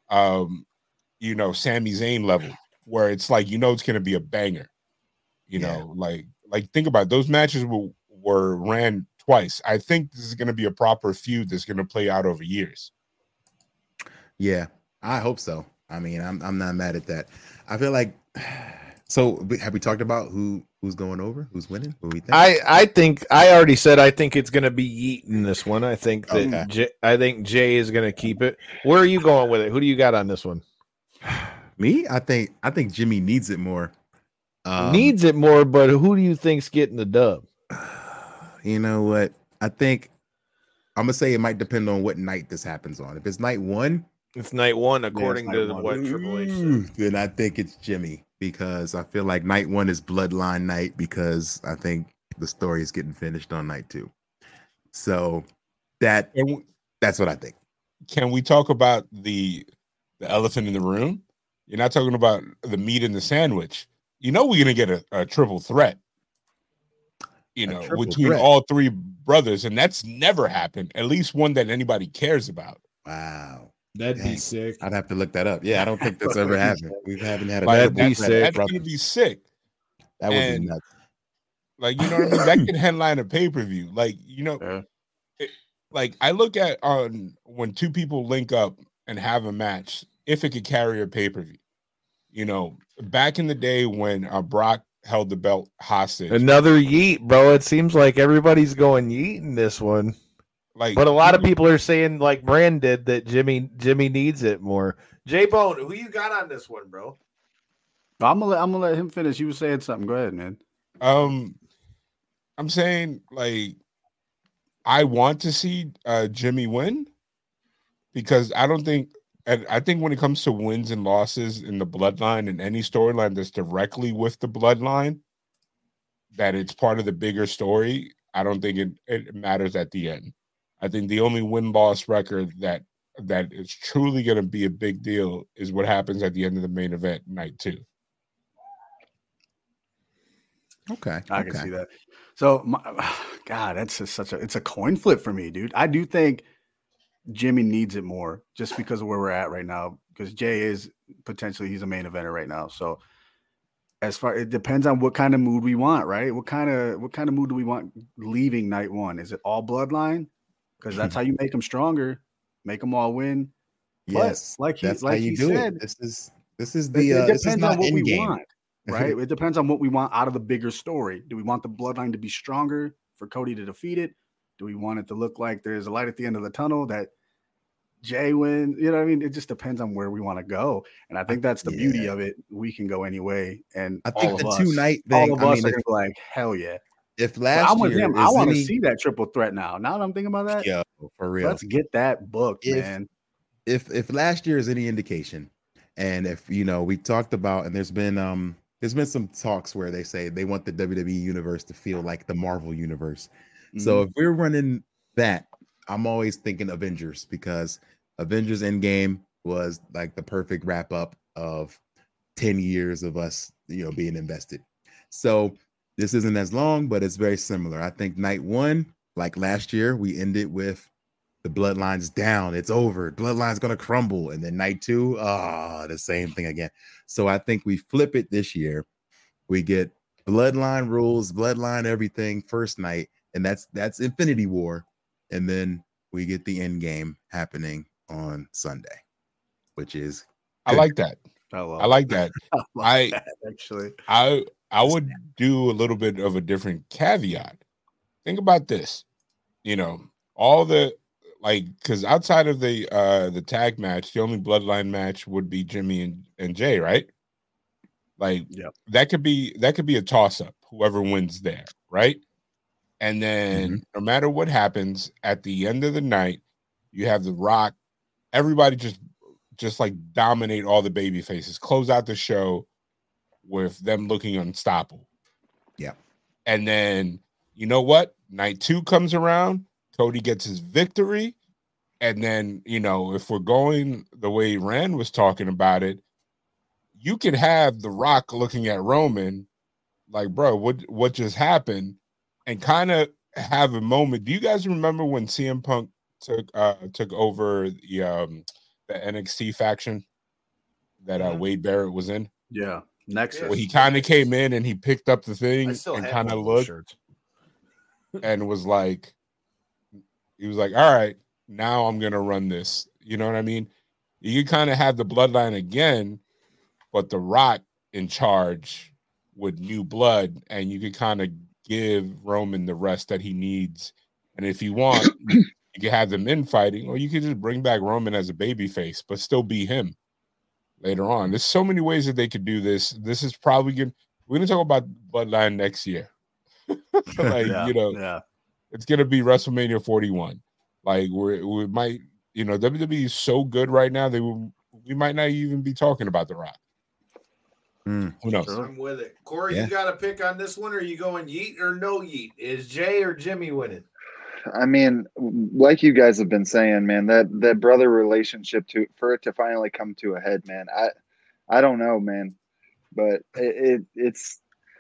Sami Zayn level, where it's like, it's going to be a banger. Like, think about it. Those matches were ran twice. I think this is going to be a proper feud that's going to play out over years. Yeah, I hope so. I mean, I'm not mad at that. I feel like, so have we talked about who's going over, who's winning? Who we think? I think I already said I think it's going to be Yeet in this one. I think that I think Jay is going to keep it. Where are you going with it? Who do you got on this one? Me? I think Jimmy needs it more. Needs it more, but who do you think's getting the dub? You know what? I think I'm gonna say it might depend on what night this happens on. If it's night one. It's night one, according to what Triple H said. Then I think it's Jimmy, because I feel like night one is Bloodline night, because I think the story is getting finished on night two. So that's what I think. Can we talk about the elephant in the room? You're not talking about the meat in the sandwich. We're gonna get a triple threat. Between all three brothers, and that's never happened. At least one that anybody cares about. Wow. That'd be sick. I'd have to look that up. Yeah, I don't think that's ever happened. We haven't had a that'd be sick. That's gonna be sick. That would be nuts. Like, you know what I mean? That could headline a pay-per-view. Like, like, I look at when two people link up and have a match, if it could carry a pay-per-view. Back in the day when Brock held the belt hostage. Another Yeet, bro. It seems like everybody's going Yeet in this one. Like, but a lot of people are saying, like Brand did, that Jimmy needs it more. J-Bone, who you got on this one, bro? I'm gonna let him finish. You were saying something. Go ahead, man. I'm saying, like, I want to see Jimmy win because I think when it comes to wins and losses in the bloodline and any storyline that's directly with the bloodline, that it's part of the bigger story. I don't think it matters at the end. I think the only win-loss record that is truly going to be a big deal is what happens at the end of the main event, night 2. Okay, I can see that. So, God, that's just it's a coin flip for me, dude. I do think Jimmy needs it more just because of where we're at right now. Because Jay is potentially he's a main eventer right now. So, it depends on what kind of mood we want, right? What kind of mood do we want leaving night 1? Is it all bloodline? Because that's how you make them stronger, make them all win. Yes, but that's how you do said, it. This is the it this is depends not on what we Endgame. want. Right? It depends on what we want out of the bigger story. Do we want the bloodline to be stronger for Cody to defeat it? Do we want it to look like there's a light at the end of the tunnel that Jay wins? You know what I mean? It just depends on where we want to go. And I think that's the beauty of it. We can go any way. And I think the us, 2-night thing, all of us are going to be like, hell yeah. If last I'm with year, him. I want to see that triple threat now. Now that I'm thinking about that, yo, for real, let's get that booked, man. If last year is any indication, and if we talked about, and there's been some talks where they say they want the WWE universe to feel like the Marvel universe. Mm-hmm. So if we're running that, I'm always thinking Avengers, because Avengers Endgame was like the perfect wrap up of 10 years of us, being invested. So this isn't as long, but it's very similar. I think night 1, like last year, we ended with the bloodline's down. It's over. Bloodline's going to crumble. And then night 2, the same thing again. So I think we flip it this year. We get bloodline rules, bloodline everything first night. And that's Infinity War. And then we get the end game happening on Sunday, which is good. I like that. I like that. Actually, I would do a little bit of a different caveat. Think about this. All the because outside of the tag match, the only bloodline match would be Jimmy and Jay, right? That could be a toss-up, whoever wins there, right? And then no matter what happens at the end of the night, you have The Rock, everybody just like dominate all the baby faces, close out the show with them looking unstoppable. Yeah. And then you know what? Night 2 comes around, Cody gets his victory. And then, if we're going the way Rand was talking about it, you can have The Rock looking at Roman like, bro, what just happened? And kind of have a moment. Do you guys remember when CM Punk took over the NXT faction that Wade Barrett was in? Yeah. Next, well, he kind of came in and he picked up the thing and kind of looked and was like, all right, now I'm gonna run this. You know what I mean? You kind of have the bloodline again, but The Rock in charge with new blood, and you could kind of give Roman the rest that he needs. And if you want, you can have them infighting, or you could just bring back Roman as a babyface, but still be him later on. There's so many ways that they could do this. This is probably good. We're gonna talk about bloodline next year. It's gonna be WrestleMania 41. Like we might, WWE is so good right now we might not even be talking about The Rock. Who knows? I'm with it. Corey, you got to pick on this one. Or are you going yeet or no yeet? Is Jay or Jimmy winning? I mean, like you guys have been saying, man, that brother relationship for it to finally come to a head, man. I don't know, man, but it's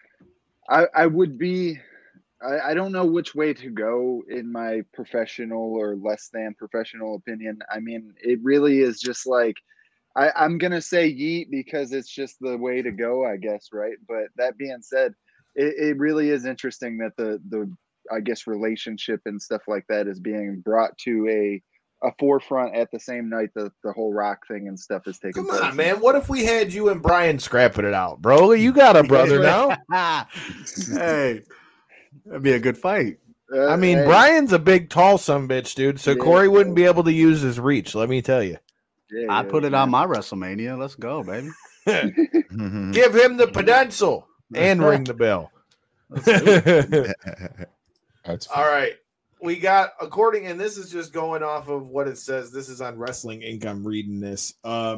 I would be. I don't know which way to go in my professional or less than professional opinion. I mean, it really is just like, I'm going to say yeet because it's just the way to go, I guess, right? But that being said, it really is interesting that the I guess, relationship and stuff like that is being brought to a forefront at the same night that the whole Rock thing and stuff is taking place. Come on, man. What if we had you and Brian scrapping it out, bro? You got a brother now. Hey. That'd be a good fight. I mean, hey. Brian's a big, tall sumbitch, dude. So Corey wouldn't be able to use his reach. Let me tell you. I put it on my WrestleMania. Let's go, baby. Give him the pencil and ring the bell. That's all right. We got according, and this is just going off of what it says. This is on Wrestling Inc. I'm reading this.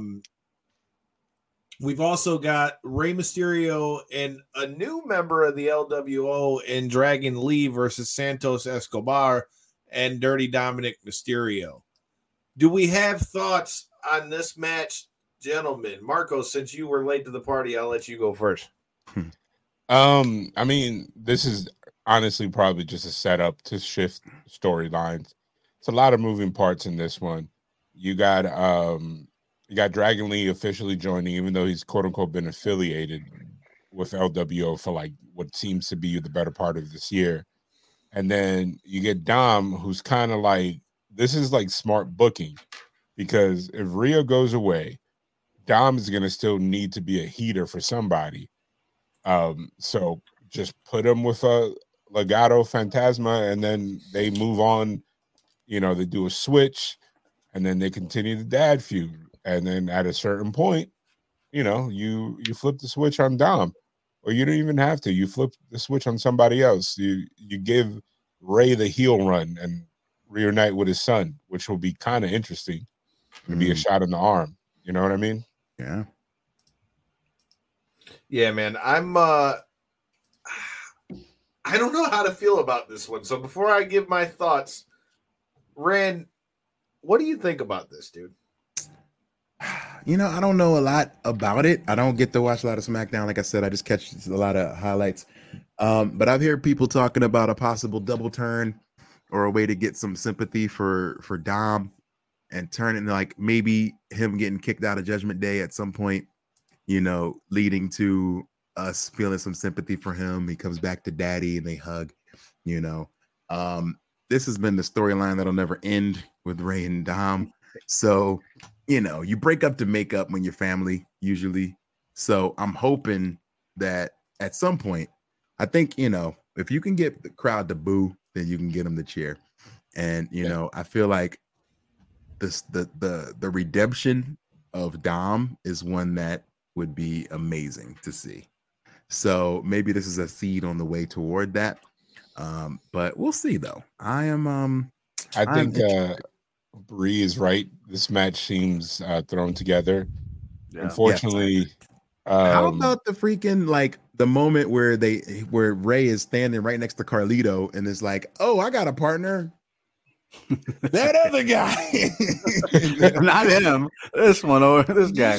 We've also got Rey Mysterio and a new member of the LWO in Dragon Lee versus Santos Escobar and Dirty Dominic Mysterio. Do we have thoughts on this match, gentlemen? Marco, since you were late to the party, I'll let you go first. I mean, this is honestly probably just a setup to shift storylines. It's a lot of moving parts in this one. You got Dragon Lee officially joining, even though he's quote unquote been affiliated with LWO for like what seems to be the better part of this year. And then you get Dom, who's kind of like, this is like smart booking, because if Rio goes away, Dom is going to still need to be a heater for somebody. So just put him with a Legado Fantasma, and then they move on. You know, they do a switch, and then they continue the dad feud. And then at a certain point, you know, you flip the switch on Dom, or you don't even have to. You flip the switch on somebody else. You give Ray the heel run and reunite with his son, which will be kind of interesting. It'll be a shot in the arm. You know what I mean? Yeah. Yeah, man. I don't know how to feel about this one. So before I give my thoughts, Rand, what do you think about this, dude? You know, I don't know a lot about it. I don't get to watch a lot of SmackDown. Like I said, I just catch a lot of highlights. But I've heard people talking about a possible double turn or a way to get some sympathy for Dom and turn it like maybe him getting kicked out of Judgment Day at some point, you know, leading to us feeling some sympathy for him. He comes back to daddy and they hug, you know. This has been the storyline that'll never end with Ray and Dom. So, you know, you break up to make up when you're family, usually. So I'm hoping that at some point, I think, you know, if you can get the crowd to boo, then you can get them to cheer. And, you know, I feel like the redemption of Dom is one that would be amazing to see. So maybe this is a seed on the way toward that. But we'll see though. I think Bree is right. This match seems thrown together. Yeah. Unfortunately, how about the freaking like the moment where Ray is standing right next to Carlito and is like, "Oh, I got a partner." That other guy, not him. This one over this guy.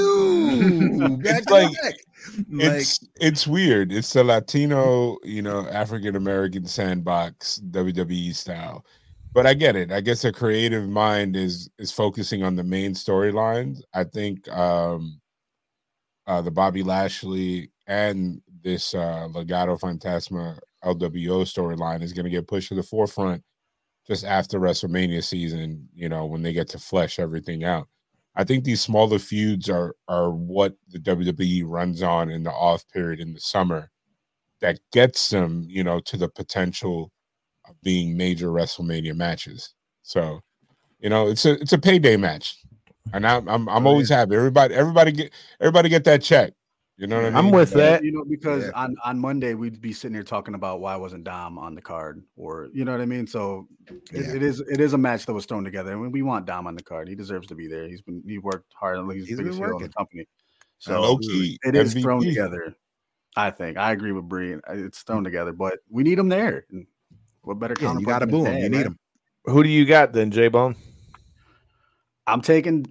It's weird. It's a Latino, you know, African American sandbox WWE style. But I get it. I guess a creative mind is focusing on the main storylines. I think the Bobby Lashley and this Legado Fantasma LWO storyline is going to get pushed to the forefront just after WrestleMania season, you know, when they get to flesh everything out. I think these smaller feuds are what the WWE runs on in the off period in the summer that gets them, you know, to the potential of being major WrestleMania matches. So, you know, it's a payday match. And I'm always happy. Everybody get that check. You know what I mean? I'm with that. You know, because on Monday we'd be sitting here talking about why wasn't Dom on the card, or you know what I mean. So it is a match that was thrown together, and we want Dom on the card. He deserves to be there. He worked hard. He's the biggest hero in the company. So it is thrown together. I think I agree with Bree. It's thrown together, but we need him there. And what better? You got to boom. You need him. Who do you got then, J-Bone? I'm taking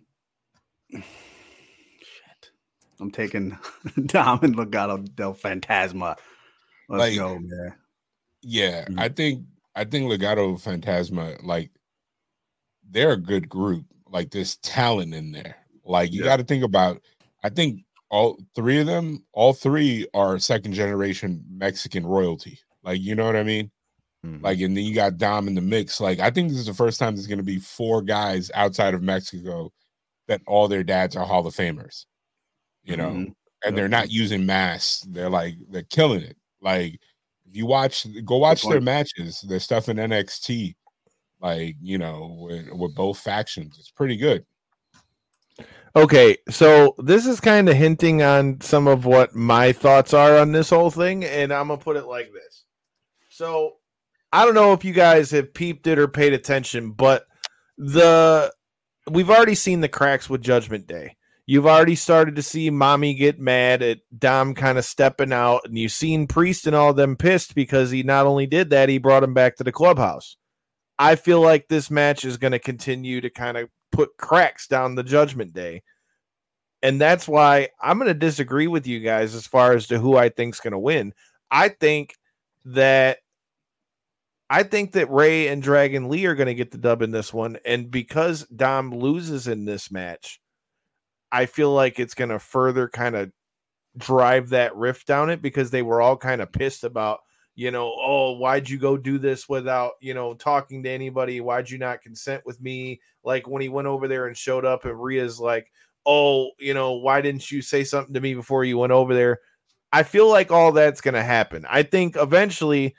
Dom and Legado del Fantasma. Let's go, man. Yeah, I think Legado Fantasma, like, they're a good group. Like, there's talent in there. Like, you got to think about, I think all three are second generation Mexican royalty. Like, you know what I mean? Mm-hmm. Like, and then you got Dom in the mix. Like, I think this is the first time there's going to be 4 guys outside of Mexico that all their dads are Hall of Famers. You know, and they're not using masks. They're killing it. Like, if you go watch their matches, their stuff in NXT, like, you know, with both factions, it's pretty good. Okay, so this is kind of hinting on some of what my thoughts are on this whole thing, and I'm going to put it like this. So I don't know if you guys have peeped it or paid attention, but we've already seen the cracks with Judgment Day. You've already started to see Mommy get mad at Dom kind of stepping out, and you've seen Priest and all of them pissed because he not only did that, he brought him back to the clubhouse. I feel like this match is going to continue to kind of put cracks down the Judgment Day. And that's why I'm going to disagree with you guys as far as to who I think is going to win. I think that Ray and Dragon Lee are going to get the dub in this one. And because Dom loses in this match, I feel like it's going to further kind of drive that rift down it, because they were all kind of pissed about, oh, why'd you go do this without, talking to anybody? Why'd you not consent with me? Like when he went over there and showed up and Rhea's like, oh, why didn't you say something to me before you went over there? I feel like all that's going to happen. I think eventually,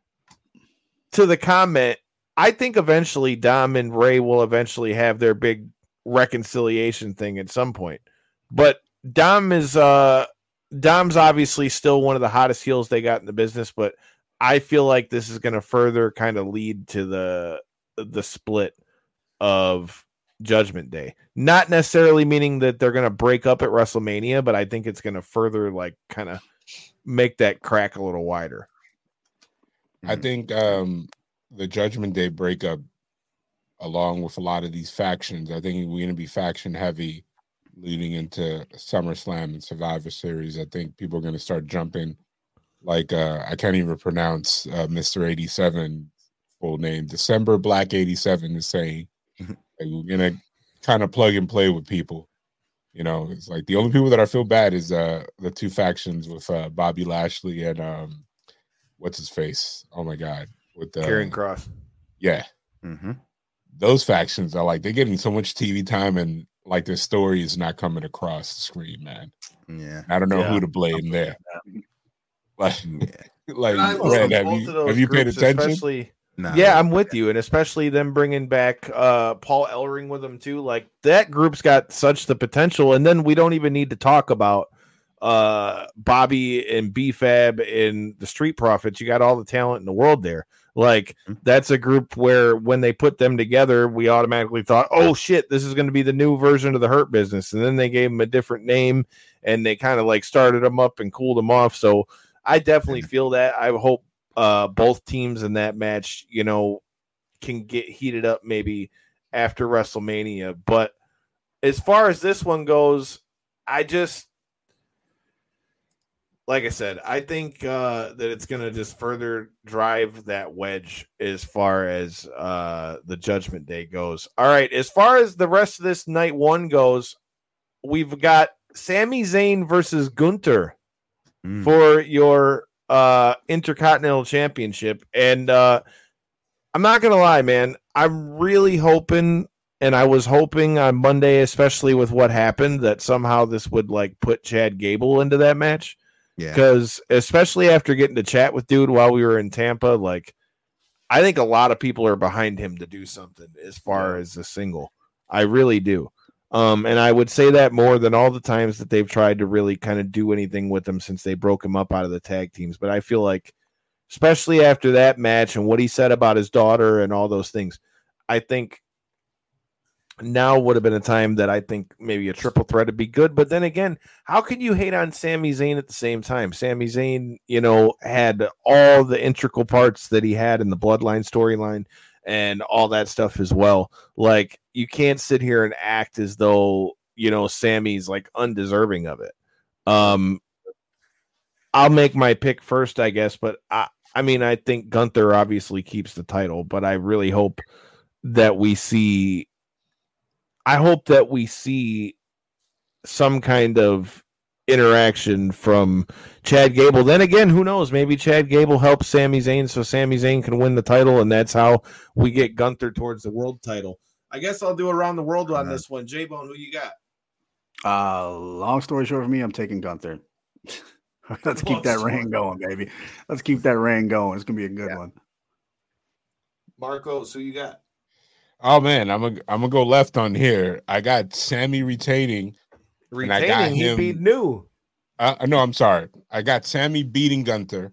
to the comment, I think eventually Dom and Ray will eventually have their big reconciliation thing at some point. But Dom's obviously still one of the hottest heels they got in the business, but I feel like this is going to further kind of lead to the split of Judgment Day. Not necessarily meaning that they're going to break up at WrestleMania, but I think it's going to further like kind of make that crack a little wider. I think the Judgment Day breakup, along with a lot of these factions, I think we're going to be faction heavy leading into SummerSlam and Survivor Series. I think people are going to start jumping. Like I can't even pronounce Mr. 87 full name. December Black 87 is saying like, we're going to kind of plug and play with people. It's like the only people that I feel bad is the two factions with Bobby Lashley and what's his face? Oh my God. With Karrion Kross. Yeah. Mm-hmm. Those factions are like, they're getting so much TV time and like their story is not coming across the screen, man. Yeah. I don't know who to blame there. Like, Red, have you paid attention? Yeah, I'm with you. And especially them bringing back Paul Ellering with them too. Like that group's got such the potential. And then we don't even need to talk about Bobby and B-Fab and the Street Profits. You got all the talent in the world there. Like that's a group where when they put them together, we automatically thought, oh shit, this is going to be the new version of the Hurt Business. And then they gave them a different name and they kind of like started them up and cooled them off. So I definitely feel that. I hope both teams in that match, can get heated up maybe after WrestleMania. But as far as this one goes, like I said, I think that it's going to just further drive that wedge as far as the Judgment Day goes. All right, as far as the rest of this night one goes, we've got Sami Zayn versus Gunther for your Intercontinental Championship. And I'm not going to lie, man. I'm really hoping, and I was hoping on Monday, especially with what happened, that somehow this would like put Chad Gable into that match. Yeah. Because especially after getting to chat with dude while we were in Tampa, like I think a lot of people are behind him to do something as far as a single. I really do. And I would say that more than all the times that they've tried to really kind of do anything with him since they broke him up out of the tag teams. But I feel like, especially after that match and what he said about his daughter and all those things, I think now would have been a time that I think maybe a triple threat would be good. But then again, how can you hate on Sami Zayn at the same time? Sami Zayn, had all the integral parts that he had in the Bloodline storyline and all that stuff as well. Like, you can't sit here and act as though, Sammy's like undeserving of it. I'll make my pick first, I guess, but I think Gunther obviously keeps the title, but I really hope that we see some kind of interaction from Chad Gable. Then again, who knows? Maybe Chad Gable helps Sami Zayn so Sami Zayn can win the title, and that's how we get Gunther towards the world title. I guess I'll do around the world on this one. J-Bone, who you got? Long story short for me, I'm taking Gunther. Let's keep that reign going, baby. Let's keep that reign going. It's going to be a good one. Marcos, who you got? Oh man, I'm gonna go left on here. I got Sammy retaining. And I got him. He beat New. No, I'm sorry. I got Sammy beating Gunther.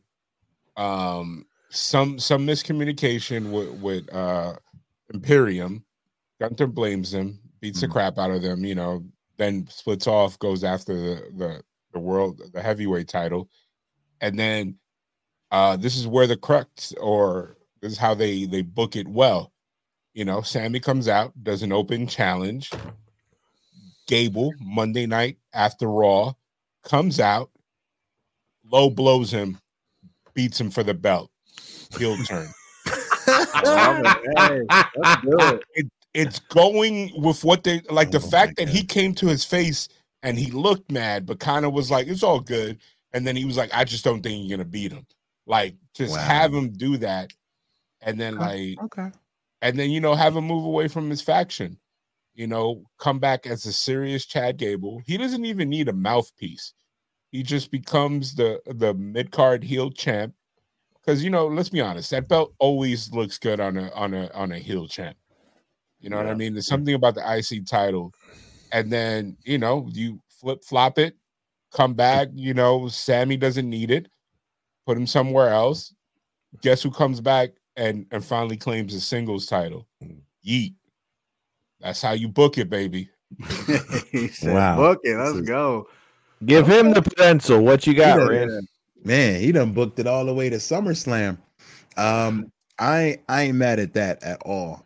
Some miscommunication with Imperium. Gunther blames him, beats the crap out of them. Then splits off, goes after the heavyweight title, and then this is where the crux, or this is how they book it well. Sammy comes out, does an open challenge. Gable, Monday night after Raw, comes out, low blows him, beats him for the belt. Heel turn. Hey, let's do it. It's going with what they like. The fact that he came to his face and he looked mad, but kind of was like, it's all good. And then he was like, I just don't think you're going to beat him. Like, just have him do that. And then, and then, have him move away from his faction. Come back as a serious Chad Gable. He doesn't even need a mouthpiece. He just becomes the mid-card heel champ. Because, let's be honest, that belt always looks good on a heel champ. You know what I mean? There's something about the IC title. And then, you flip-flop it, come back, Sammy doesn't need it. Put him somewhere else. Guess who comes back and finally claims the singles title? Yeet. That's how you book it, baby. He said, book it. Let's go. Give him the pencil. What you got, Rand? Man, he done booked it all the way to SummerSlam. I ain't mad at that at all.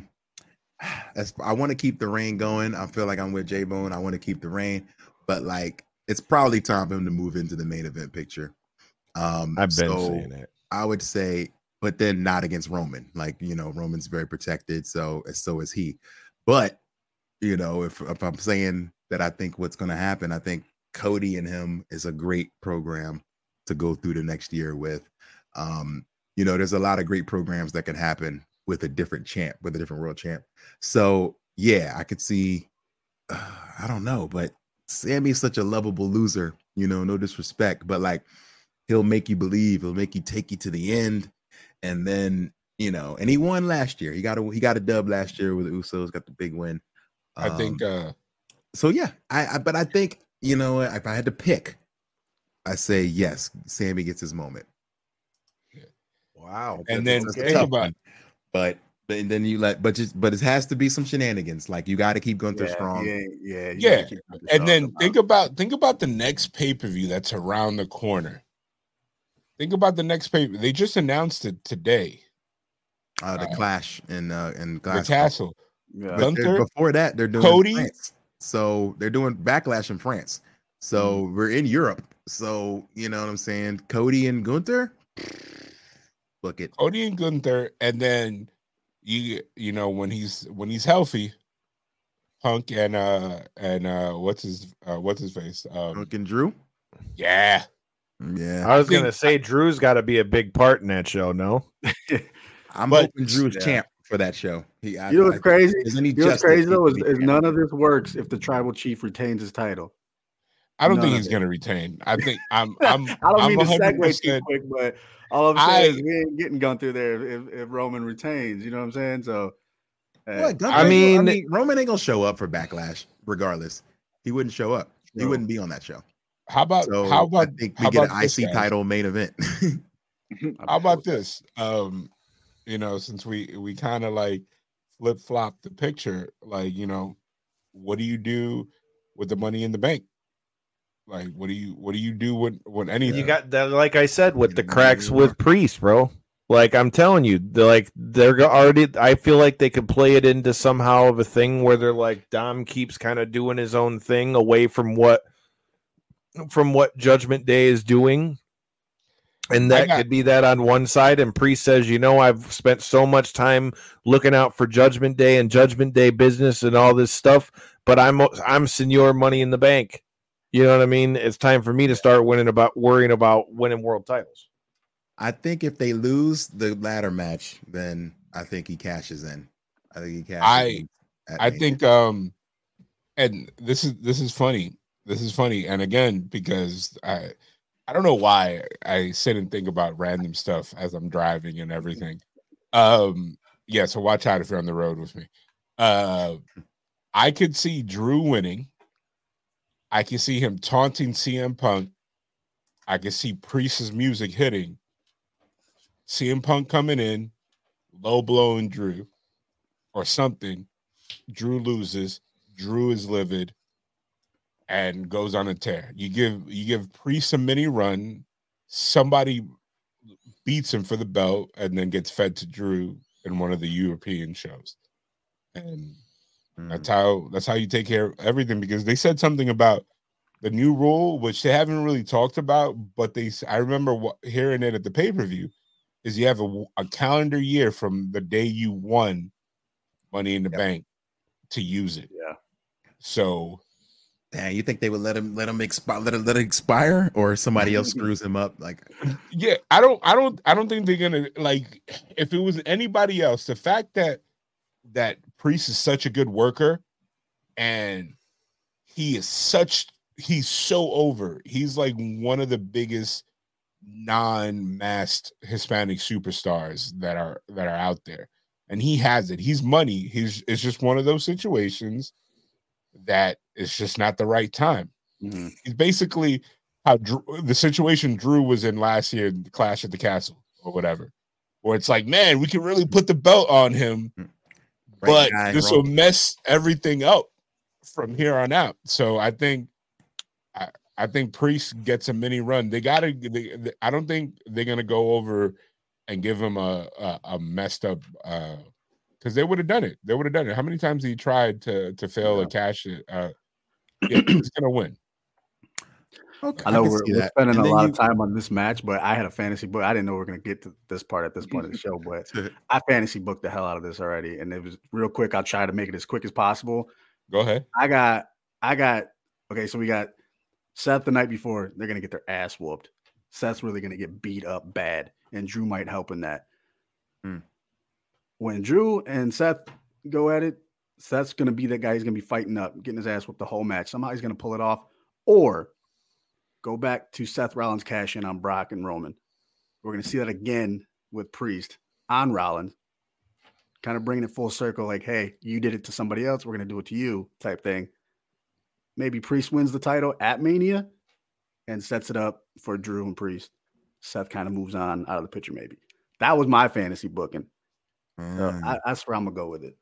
I want to keep the reign going. I feel like I'm with J-Bone. I want to keep the reign, but it's probably time for him to move into the main event picture. I've been saying it. I would say, but then not against Roman. Roman's very protected, so is he. But if I'm saying that, I think what's going to happen, I think Cody and him is a great program to go through the next year with. There's a lot of great programs that can happen with a different champ, with a different world champ. So yeah, I could see. I don't know, but Sammy's such a lovable loser. No disrespect, but he'll make you believe. He'll make you take you to the end, and then and he won last year. He got a dub last year with the Usos. Got the big win. I think. So yeah, but I think if I had to pick, I say yes. Sammy gets his moment. Wow. And then think about. But then but it has to be some shenanigans. You got to keep Gunther strong. Yeah. And then think about the next pay-per-view that's around the corner. Think about the next pay-per-view. They just announced it today. The Clash in the Castle. Yeah. Gunther, before that, they're doing Cody. France. So they're doing Backlash in France. So we're in Europe. So you know what I'm saying? Cody and Gunther. Book it. Cody and Gunther, and then when he's healthy, Punk and what's his face? Punk and Drew. Yeah. I was gonna say Drew's got to be a big part in that show. No, I'm hoping Drew's champ for that show. What's crazy? What's crazy though is none of this works if the tribal chief retains his title. I don't think he's going to retain. I think I don't mean to segue too quick, but all I'm saying is we ain't getting Gunther there if Roman retains. You know what I'm saying? So, I mean, Roman ain't gonna show up for Backlash regardless. He wouldn't show up. He wouldn't be on that show. How about I think we get an IC title main event. How about this? Since we kind of flip flop the picture, what do you do with the Money in the Bank? What do you do when anything? You got that, like I said, with the cracks with Priest, bro. I'm telling you, they're already. I feel like they could play it into somehow of a thing where they're Dom keeps kind of doing his own thing away from what Judgment Day is doing, and that could be that on one side. And Priest says, I've spent so much time looking out for Judgment Day and Judgment Day business and all this stuff, but I'm Senor Money in the Bank. You know what I mean? It's time for me to start worrying about winning world titles. I think if they lose the ladder match, then I think he cashes in. I think he cashes in. I think and this is funny. This is funny. And again, because I don't know why I sit and think about random stuff as I'm driving and everything. Yeah, so watch out if you're on the road with me. I could see Drew winning. I can see him taunting CM Punk. I can see Priest's music hitting. CM Punk coming in, low blowing Drew or something. Drew loses. Drew is livid and goes on a tear. You give Priest a mini run. Somebody beats him for the belt and then gets fed to Drew in one of the European shows. And that's how you take care of everything, because they said something about the new rule, which they haven't really talked about, but I remember hearing it at the pay-per-view, is you have a calendar year from the day you won Money in the Bank to use it. Yeah. So, damn, you think they would let him expire, let it expire, or somebody else screws him up? Like, yeah, I don't think they're gonna, like, if it was anybody else, the fact that Priest is such a good worker and he's so over. He's like one of the biggest non-masked Hispanic superstars that are out there. And he has it. He's money. It's just one of those situations that it's just not the right time. Mm-hmm. It's basically how the situation Drew was in last year, the Clash at the Castle or whatever, where it's like, man, we can really put the belt on him, but this will mess everything up from here on out. So I think Priest gets a mini run. I don't think they're gonna go over and give him a messed up, because they would have done it. They would have done it. How many times he tried to fail to cash it? He's gonna win. Okay, I know we're spending a lot of time on this match, but I had a fantasy book. I didn't know we were going to get to this part at this point of the show, but I fantasy booked the hell out of this already, and it was real quick. I'll try to make it as quick as possible. Go ahead. I got. Okay, so we got Seth the night before. They're going to get their ass whooped. Seth's really going to get beat up bad, and Drew might help in that. When Drew and Seth go at it, Seth's going to be that guy. He's going to be fighting up, getting his ass whooped the whole match. Somehow he's going to pull it off, or go back to Seth Rollins cash in on Brock and Roman. We're going to see that again with Priest on Rollins, kind of bringing it full circle. Like, hey, you did it to somebody else, we're going to do it to you type thing. Maybe Priest wins the title at Mania and sets it up for Drew and Priest. Seth kind of moves on out of the picture maybe. That was my fantasy booking. That's where I'm going to go with it.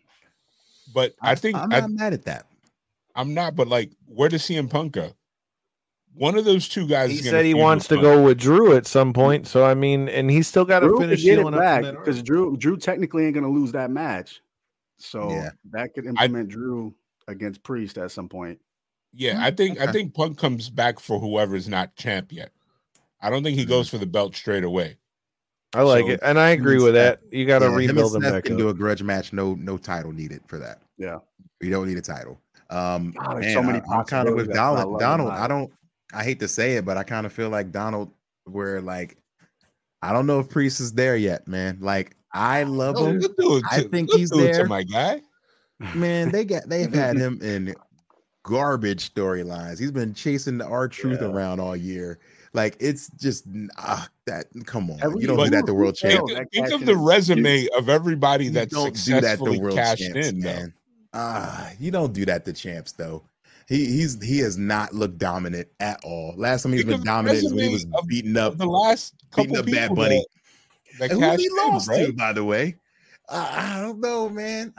But I think I'm not mad at that. I'm not, but like, where does CM Punk go? One of those two guys. He said he wants to go with Drew at some point. So I mean, and he's still got to finish healing up back, because Drew technically ain't going to lose that match. So that could implement Drew against Priest at some point. Yeah, I think Punk comes back for whoever's not champ yet. I don't think he goes for the belt straight away. I like it, and I agree with that. You got to rebuild him back. Can do a grudge match. No title needed for that. Yeah, we don't need a title. There's so many. I'm kind of with Donald. I hate to say it, but I kind of feel like Donald, where like, I don't know if Priest is there yet, man. Like, I love him. I think he's there. My guy, man. They've had him in garbage storylines. He's been chasing the R-Truth around all year. Like, it's just that. Come on, you don't do that to world champ. Think of the resume of everybody that's successfully cashed in, man. You don't do that to champs, though. He has not looked dominant at all. Last time he's been dominant is when he was beating up Bad Bunny. That who he lost to, by the way. I don't know, man.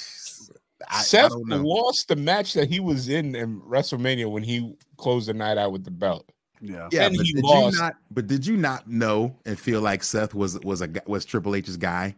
Seth lost the match that he was in WrestleMania when he closed the night out with the belt. Yeah, and he lost. Did you not know and feel like Seth was Triple H's guy?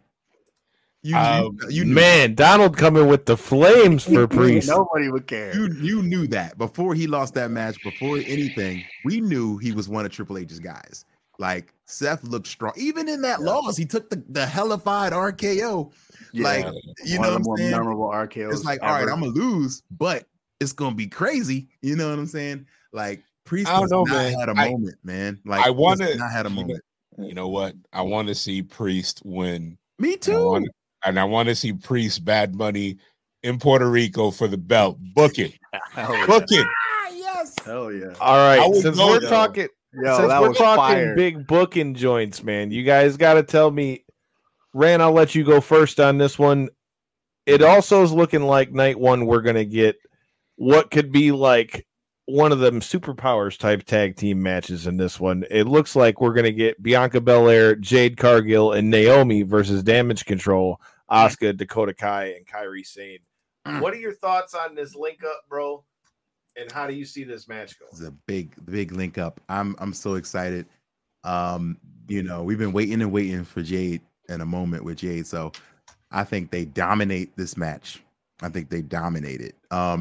You man, Donald coming with the flames for Priest. Nobody would care. You knew that before he lost that match. Before anything, we knew he was one of Triple H's guys. Like, Seth looked strong. Even in that loss, he took the hellified RKO. Yeah, like, you know, what I'm saying? Memorable RKOs. It's like, all right, I'm gonna lose, but it's gonna be crazy. You know what I'm saying? Like, Priest had a moment, man. Like, I want to not had a moment. You know what? I want to see Priest win. Me too. I want to see Priest Bad Bunny in Puerto Rico for the belt. Book it. Book it. Yes. Hell yeah. All right. Since we're talking big booking joints, man, you guys got to tell me Ran, I'll let you go first on this one. It also is looking like night one we're going to get what could be like one of them superpowers type tag team matches in this one. It looks like we're going to get Bianca Belair, Jade Cargill, and Naomi versus Damage Control, Asuka, Dakota Kai, and Kairi Sane. What are your thoughts on this link up, bro? And how do you see this match go? It's a big link up. I'm so excited. You know, we've been waiting for Jade and a moment with Jade. So I think they dominate this match. I think they dominate it.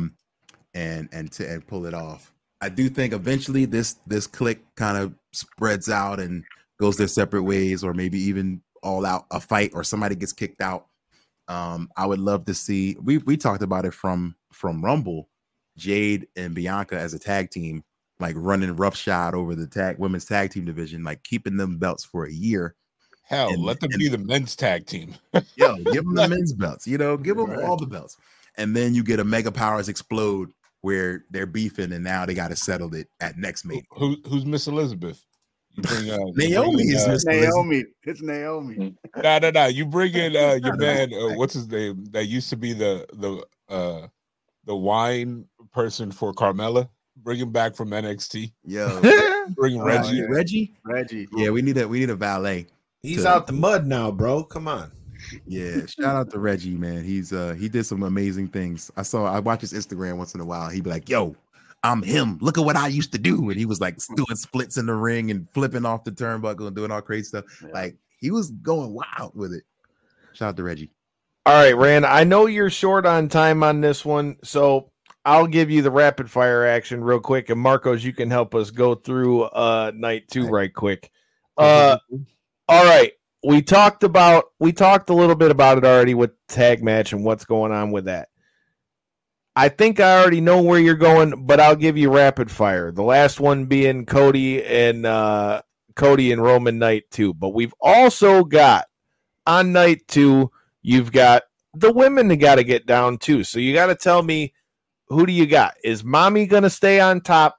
And pull it off. I do think eventually this clique kind of spreads out and goes their separate ways, or maybe even all out a fight, or somebody gets kicked out. I would love to see. We talked about it from Rumble, Jade and Bianca as a tag team, like running roughshod over the women's tag team division, like keeping them belts for a year. Hell, let them be the men's tag team. Yo, give them the men's belts. You know, give them all the belts, and then you get a Mega Powers Explode where they're beefing, and now they got to settle it at next Mania. Who's Miss Elizabeth? You bring, Naomi is Miss Naomi. It's Naomi. Nah. You bring in your man. What's his name? That used to be the wine person for Carmella. Bring him back from NXT. Yo, bring Reggie. Reggie. Yeah, we need a valet. He's out the mud now, bro. Come on. Yeah, shout out to Reggie, man. He did some amazing things. I watch his Instagram once in a while. He'd be like, "Yo, I'm him. Look at what I used to do." And he was like doing splits in the ring and flipping off the turnbuckle and doing all crazy stuff. Yeah. Like he was going wild with it. Shout out to Reggie. All right, Rand. I know you're short on time on this one, so I'll give you the rapid fire action real quick. And Marcos, you can help us go through night two right quick. All right. We talked a little bit about it already with tag match and what's going on with that. I think I already know where you're going, but I'll give you rapid fire. The last one being Cody and Roman night 2. But we've also got on night 2, you've got the women that got to get down too. So you got to tell me, who do you got? Is Mommy going to stay on top,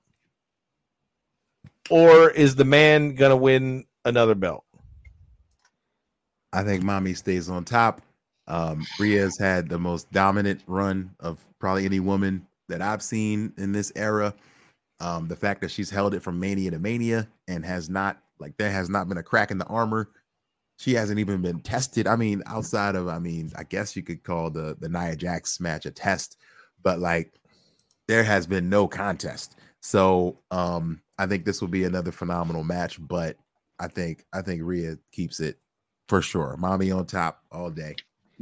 or is the man going to win another belt? I think Mommy stays on top. Rhea's had the most dominant run of probably any woman that I've seen in this era. The fact that she's held it from Mania to Mania and there has not been a crack in the armor. She hasn't even been tested. I mean, outside of, I guess you could call the Nia Jax match a test, but like there has been no contest. So I think this will be another phenomenal match, but I think Rhea keeps it for sure. Mommy on top all day.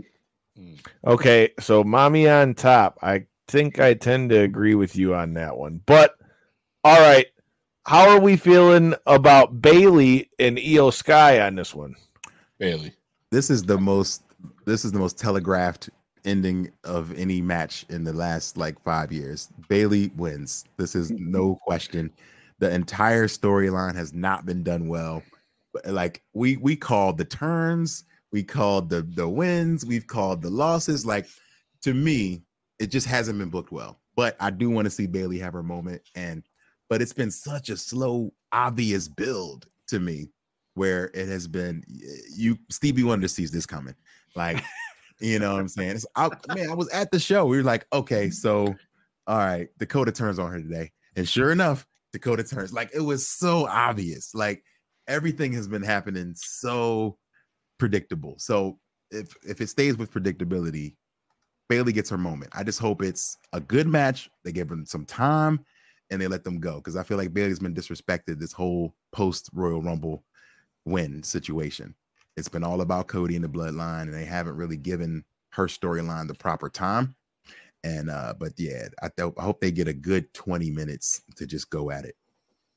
Okay, so Mommy on top. I think I tend to agree with you on that one. But all right, how are we feeling about Bayley and Io Sky on this one? Bayley. This is the most telegraphed ending of any match in the last 5 years. Bayley wins. This is no question. The entire storyline has not been done well. Like we called the turns, we called the wins, we've called the losses. Like, to me, it just hasn't been booked well. But I do want to see Bayley have her moment, but it's been such a slow, obvious build to me, where it has been Stevie Wonder sees this coming. Like, you know what I'm saying? I was at the show. We were like, okay, so all right, Dakota turns on her today, and sure enough, Dakota turns. Like, it was so obvious. Like, everything has been happening so predictable. So if it stays with predictability, Bayley gets her moment. I just hope it's a good match. They give them some time and they let them go, because I feel like Bayley's been disrespected this whole post Royal Rumble win situation. It's been all about Cody and the bloodline, and they haven't really given her storyline the proper time. And but yeah, I hope they get a good 20 minutes to just go at it.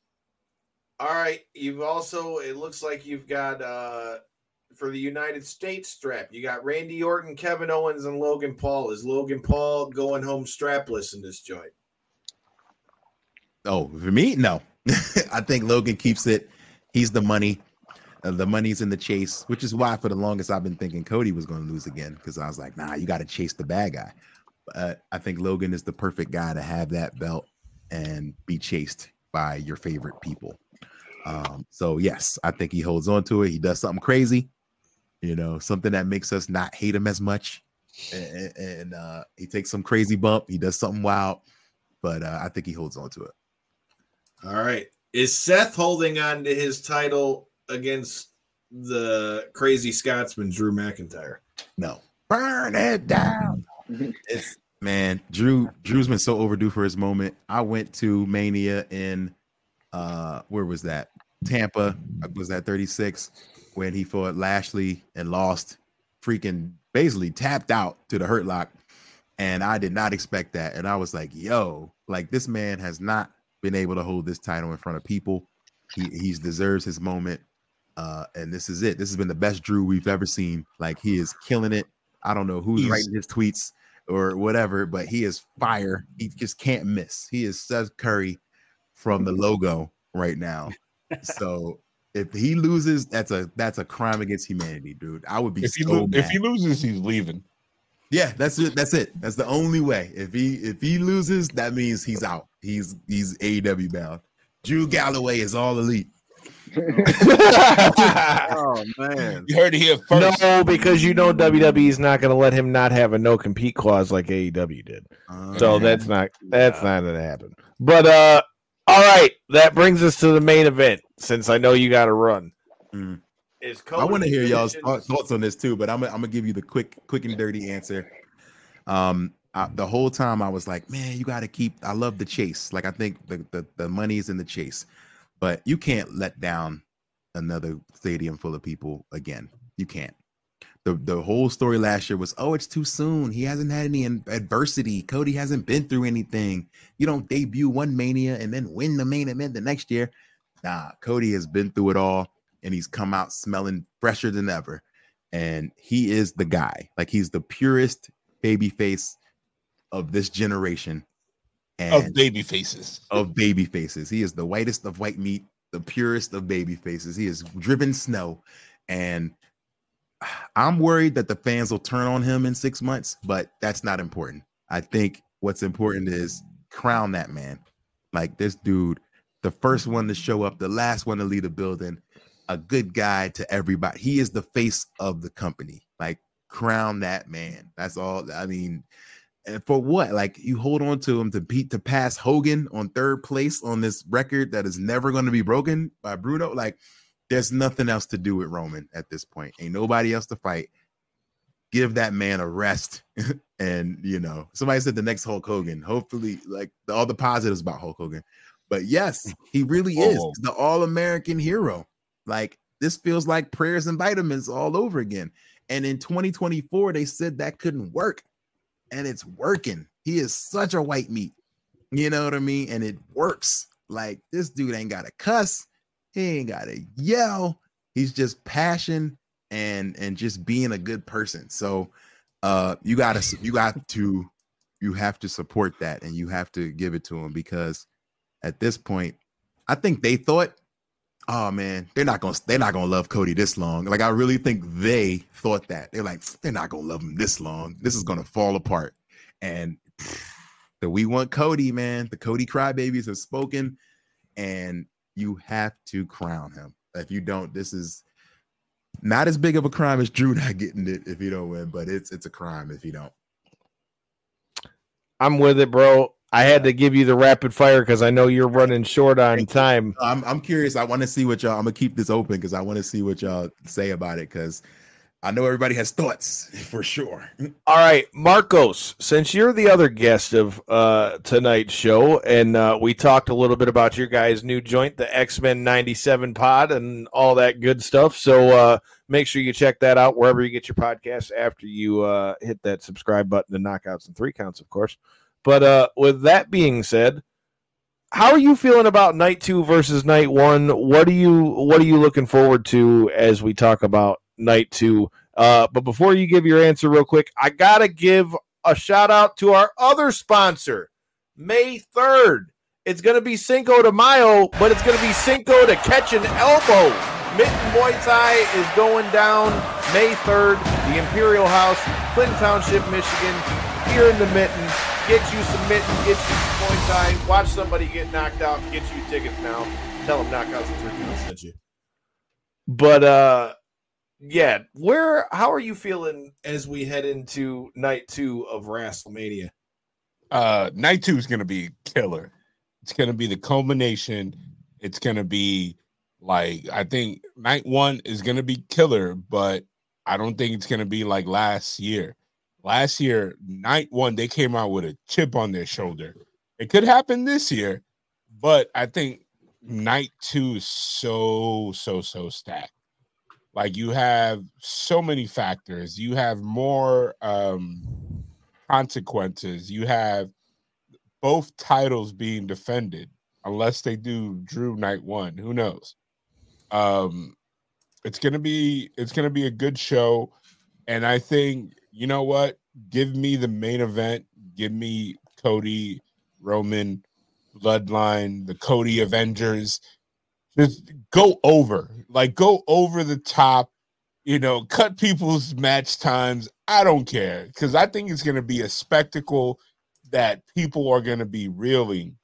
All right. It looks like you've got for the United States strap, you got Randy Orton, Kevin Owens, and Logan Paul. Is Logan Paul going home strapless in this joint? Oh, for me, no. I think Logan keeps it. He's the money. The money's in the chase, which is why for the longest I've been thinking Cody was going to lose again, because I was like, nah, you got to chase the bad guy. I think Logan is the perfect guy to have that belt and be chased by your favorite people. So yes, I think he holds on to it. He does something crazy, something that makes us not hate him as much. And he takes some crazy bump. He does something wild, but I think he holds on to it. All right. Is Seth holding on to his title against the crazy Scotsman, Drew McIntyre? No. Burn it down. Drew's been so overdue for his moment. I went to Mania in where was that? Tampa. Was that 36 when he fought Lashley and lost, freaking basically tapped out to the Hurt Lock. And I did not expect that. And I was like, yo, like this man has not been able to hold this title in front of people. He deserves his moment. And this is it. This has been the best Drew we've ever seen. Like he is killing it. I don't know who's writing his tweets or whatever, but he is fire. He just can't miss. He is Seth Curry from the logo right now. So if he loses, that's a crime against humanity, dude. I would be if he loses, he's leaving. Yeah, that's it. That's the only way. If he loses, that means he's out. He's AEW bound. Drew Galloway is all elite. Oh man, you heard it here first. No, because WWE is not going to let him not have a no compete clause like AEW did. So that's not going to happen. But all right, that brings us to the main event. Since I know you got to run, I want to hear y'all's thoughts on this too. But I'm gonna give you the quick and dirty answer. The whole time I was like, man, you got to keep. I love the chase. Like I think the money is in the chase. But you can't let down another stadium full of people again. You can't. The whole story last year was, oh, it's too soon. He hasn't had any adversity. Cody hasn't been through anything. You don't debut one Mania and then win the main event the next year. Nah, Cody has been through it all, and he's come out smelling fresher than ever. And he is the guy. Like he's the purest babyface of this generation. Of baby faces. He is the whitest of white meat, the purest of baby faces. He has driven snow. And I'm worried that the fans will turn on him in 6 months, but that's not important. I think what's important is crown that man. Like this dude, the first one to show up, the last one to lead a building, a good guy to everybody. He is the face of the company. Like crown that man. That's all. I mean, and for what? Like you hold on to him to pass Hogan on third place on this record that is never going to be broken by Bruno. Like there's nothing else to do with Roman at this point. Ain't nobody else to fight. Give that man a rest. And somebody said the next Hulk Hogan. Hopefully, like all the positives about Hulk Hogan. But yes, he really is the all-American hero. Like this feels like prayers and vitamins all over again. And in 2024, they said that couldn't work. And it's working. He is such a white meat. You know what I mean? And it works. Like this dude ain't got to cuss. He ain't got to yell. He's just passion and just being a good person. So you have to support that, and you have to give it to him, because at this point, I think they thought, oh man, they're not gonna love Cody this long. Like I really think they thought that. They're like, they're not gonna love him this long. This is gonna fall apart. And we want Cody, man. The Cody crybabies have spoken, and you have to crown him. If you don't, this is not as big of a crime as Drew not getting it if you don't win, but it's a crime if you don't. I'm with it, bro. I had to give you the rapid fire because I know you're running short on time. I'm curious. I want to see what y'all. I'm gonna keep this open because I want to see what y'all say about it, because I know everybody has thoughts for sure. All right, Marcos, since you're the other guest of tonight's show, and we talked a little bit about your guys' new joint, the X-Men 97 pod, and all that good stuff. So make sure you check that out wherever you get your podcasts after you hit that subscribe button to Knockouts and 3 Counts, of course. But with that being said, how are you feeling about night 2 versus night 1? What are you looking forward to as we talk about night 2? But before you give your answer real quick, I gotta give a shout out to our other sponsor, May 3rd. It's gonna be Cinco de Mayo, but it's gonna be Cinco to catch an elbow. Mitten Muay Thai is going down May 3rd, the Imperial House, Clinton Township, Michigan. Here in the Mitten. Get you some mitten, get you some Muay Thai, watch somebody get knocked out, get you tickets now. Tell them Knockouts and 3 Counts sent you. But Yeah, how are you feeling as we head into night 2 of WrestleMania? Night 2 is going to be killer. It's going to be the culmination. It's going to be like, I think night 1 is going to be killer, but I don't think it's going to be like last year. Last year, night 1, they came out with a chip on their shoulder. It could happen this year, but I think night 2 is so stacked. Like, you have so many factors. You have more consequences. You have both titles being defended, unless they do Drew night 1. Who knows? It's gonna be a good show, and I think, you know what? Give me the main event. Give me Cody, Roman, Bloodline, the Cody Avengers. Just go over the top, cut people's match times. I don't care, because I think it's going to be a spectacle that people are going to be reeling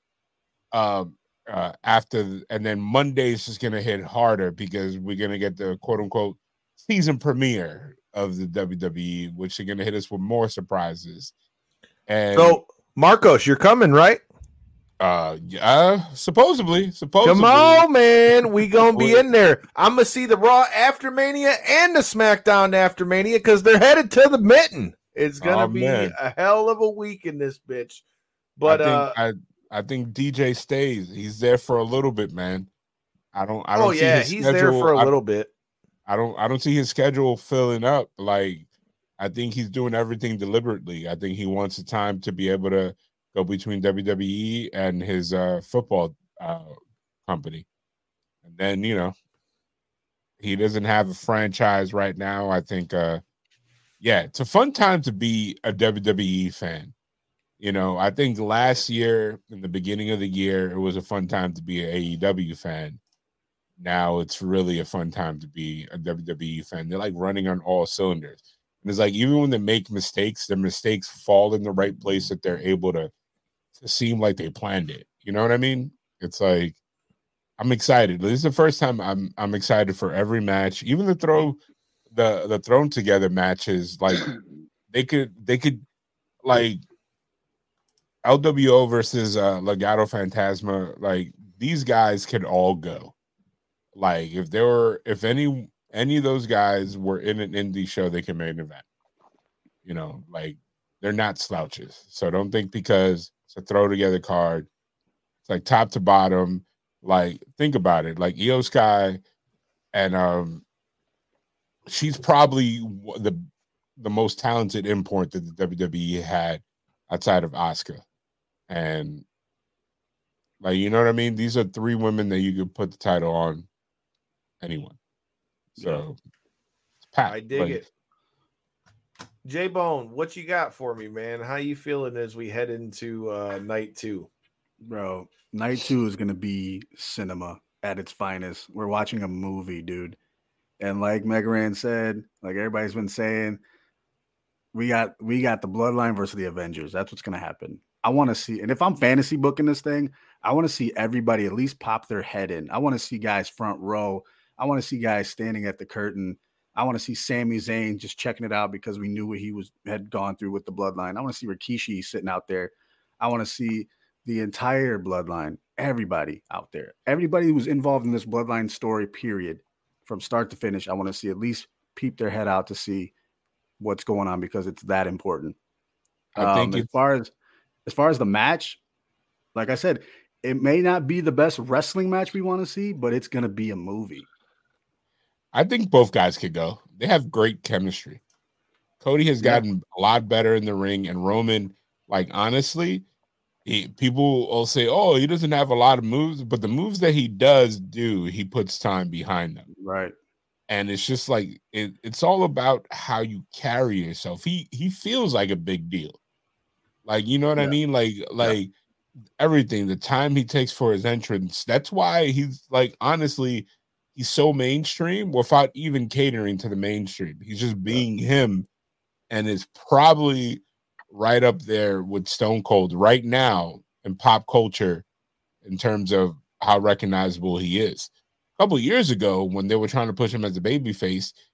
after, and then Monday is just going to hit harder because we're going to get the quote unquote season premiere of the WWE, which are going to hit us with more surprises. And so, Marcos, you're coming, right? Yeah, supposedly. Come on, man. We gonna be in there. I'm gonna see the Raw after Mania and the SmackDown after Mania because they're headed to the Mitten. It's gonna be a hell of a week in this bitch. But I think DJ stays. He's there for a little bit, man. I don't see his he's schedule. There for a little bit. I don't see his schedule filling up. Like, I think he's doing everything deliberately. I think he wants the time to be able to go between WWE and his football company. And then, he doesn't have a franchise right now. I think, it's a fun time to be a WWE fan. I think last year, in the beginning of the year, it was a fun time to be an AEW fan. Now it's really a fun time to be a WWE fan. They're like running on all cylinders. And it's like, even when they make mistakes, their mistakes fall in the right place that they're able to seem like they planned it. You know what I mean? It's like, I'm excited. This is the first time I'm excited for every match. Even the thrown together matches, like they could like LWO versus Legado Fantasma, like these guys could all go. Like, if any of those guys were in an indie show, they can make an event. Like, they're not slouches. So don't think because it's a throw together card, it's like top to bottom. Like, think about it. Like, Io Sky, and she's probably the most talented import that the WWE had outside of Asuka. And, like, you know what I mean? These are 3 women that you could put the title on anyone. So it's packed. I dig it. J-Bone, what you got for me, man? How you feeling as we head into night 2? Bro, night 2 is going to be cinema at its finest. We're watching a movie, dude. And like Megaran said, like everybody's been saying, we got the Bloodline versus the Avengers. That's what's going to happen. I want to see, and if I'm fantasy booking this thing, I want to see everybody at least pop their head in. I want to see guys front row. I want to see guys standing at the curtain. I want to see Sami Zayn just checking it out because we knew what he had gone through with the Bloodline. I want to see Rikishi sitting out there. I want to see the entire Bloodline, everybody out there, everybody who was involved in this Bloodline story, period, from start to finish. I want to see at least peep their head out to see what's going on because it's that important. I think as far as the match, like I said, it may not be the best wrestling match we want to see, but it's going to be a movie. I think both guys could go. They have great chemistry. Cody has gotten a lot better in the ring, and Roman, like, honestly, people will say, oh, he doesn't have a lot of moves, but the moves that he does do, he puts time behind them. Right. And it's just like, it's all about how you carry yourself. He feels like a big deal. Like, you know what I mean? Like everything, the time he takes for his entrance. That's why he's, like, honestly, he's so mainstream without even catering to the mainstream. He's just being him, and is probably right up there with Stone Cold right now in pop culture in terms of how recognizable he is. A couple of years ago, when they were trying to push him as a babyface,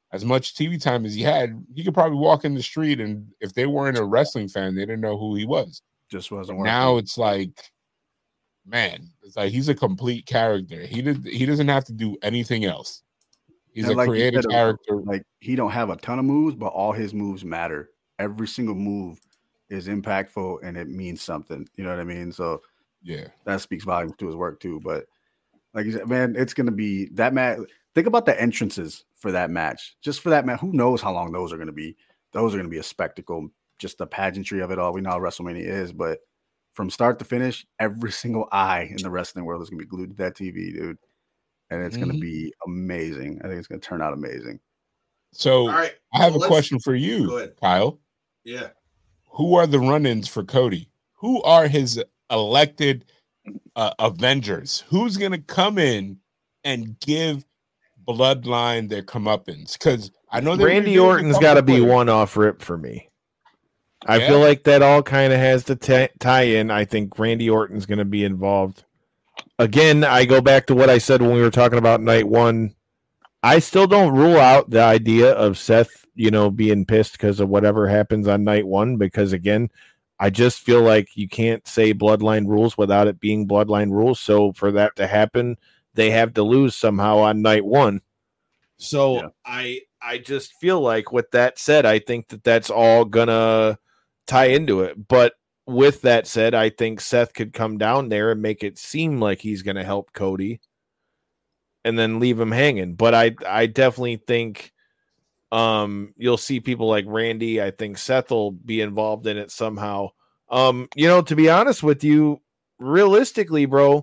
as much TV time as he had, he could probably walk in the street, and if they weren't a wrestling fan, they didn't know who he was. Just wasn't working. working. Now it's like, man, it's like he's a complete character. He doesn't have to do anything else. He's and a like creative character. Like he don't have a ton of moves, but all his moves matter. Every single move is impactful and it means something. You know what I mean? So yeah, that speaks volumes to his work too. But like you said, man, it's gonna be that match. Think about the entrances for that match. Just for that match, who knows how long those are gonna be? Those are gonna be a spectacle. Just the pageantry of it all. We know how WrestleMania is, but from start to finish, every single eye in the wrestling world is gonna be glued to that TV, dude. And it's gonna be amazing. I think it's gonna turn out amazing. So all right, I have a question for you, Kyle. Yeah. Who are the run-ins for Cody? Who are his elected Avengers? Who's going to come in and give Bloodline their comeuppance? Because I know Randy Orton's got to be one off rip for me. I feel like that all kind of has to tie in. I think Randy Orton's going to be involved. Again, I go back to what I said when we were talking about night one. I still don't rule out the idea of Seth, being pissed because of whatever happens on night one, because again, I just feel like you can't say Bloodline rules without it being Bloodline rules. So for that to happen, they have to lose somehow on night one. So I just feel like, with that said, I think that that's all gonna tie into it. But with that said, I think Seth could come down there and make it seem like he's gonna help Cody, and then leave him hanging. But I definitely think you'll see people like Randy. I think Seth will be involved in it somehow. To be honest with you, realistically, bro,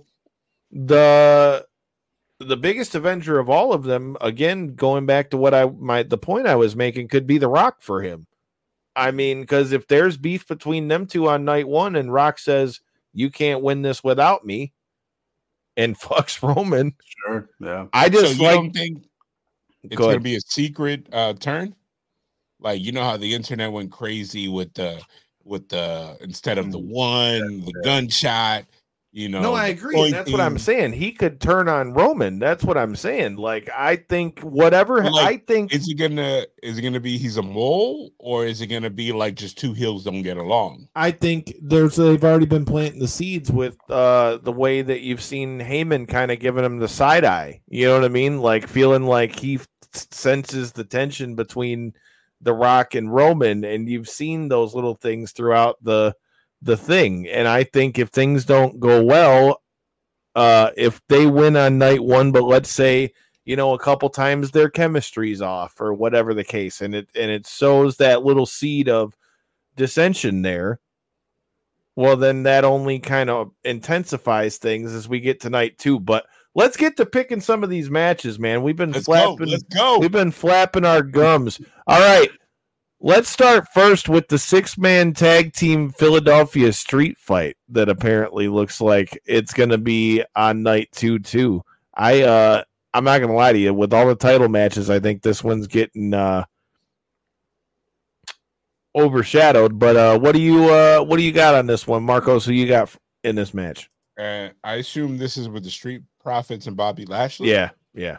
the biggest Avenger of all of them, again, going back to what the point I was making, could be The Rock for him. I mean, because if there's beef between them two on night one and Rock says, you can't win this without me, and fucks Roman. Sure. Yeah. I just don't think it's going to be a secret turn. Like, how the internet went crazy with the instead of the gunshot, No, I agree. That's what I'm saying. He could turn on Roman. That's what I'm saying. Like, I think whatever. I think is it gonna be he's a mole, or is it gonna be like just two heels don't get along? I think they've already been planting the seeds with the way that you've seen Heyman kind of giving him the side eye. You know what I mean? Like, feeling like he senses the tension between The Rock and Roman, and you've seen those little things throughout the thing. And I think if things don't go well, if they win on night one, but let's say, a couple times their chemistry's off or whatever the case, and it sows that little seed of dissension there, well, then that only kind of intensifies things as we get to night two. But let's get to picking some of these matches, man. We've been flapping. Let's go. We've been flapping our gums. All right. Let's start first with the 6-man tag team Philadelphia street fight that apparently looks like it's going to be on night 2 too. I'm not going to lie to you. With all the title matches, I think this one's getting overshadowed. But what do you got on this one, Marcos? Who you got in this match? I assume this is with the Street Profits and Bobby Lashley. Yeah. It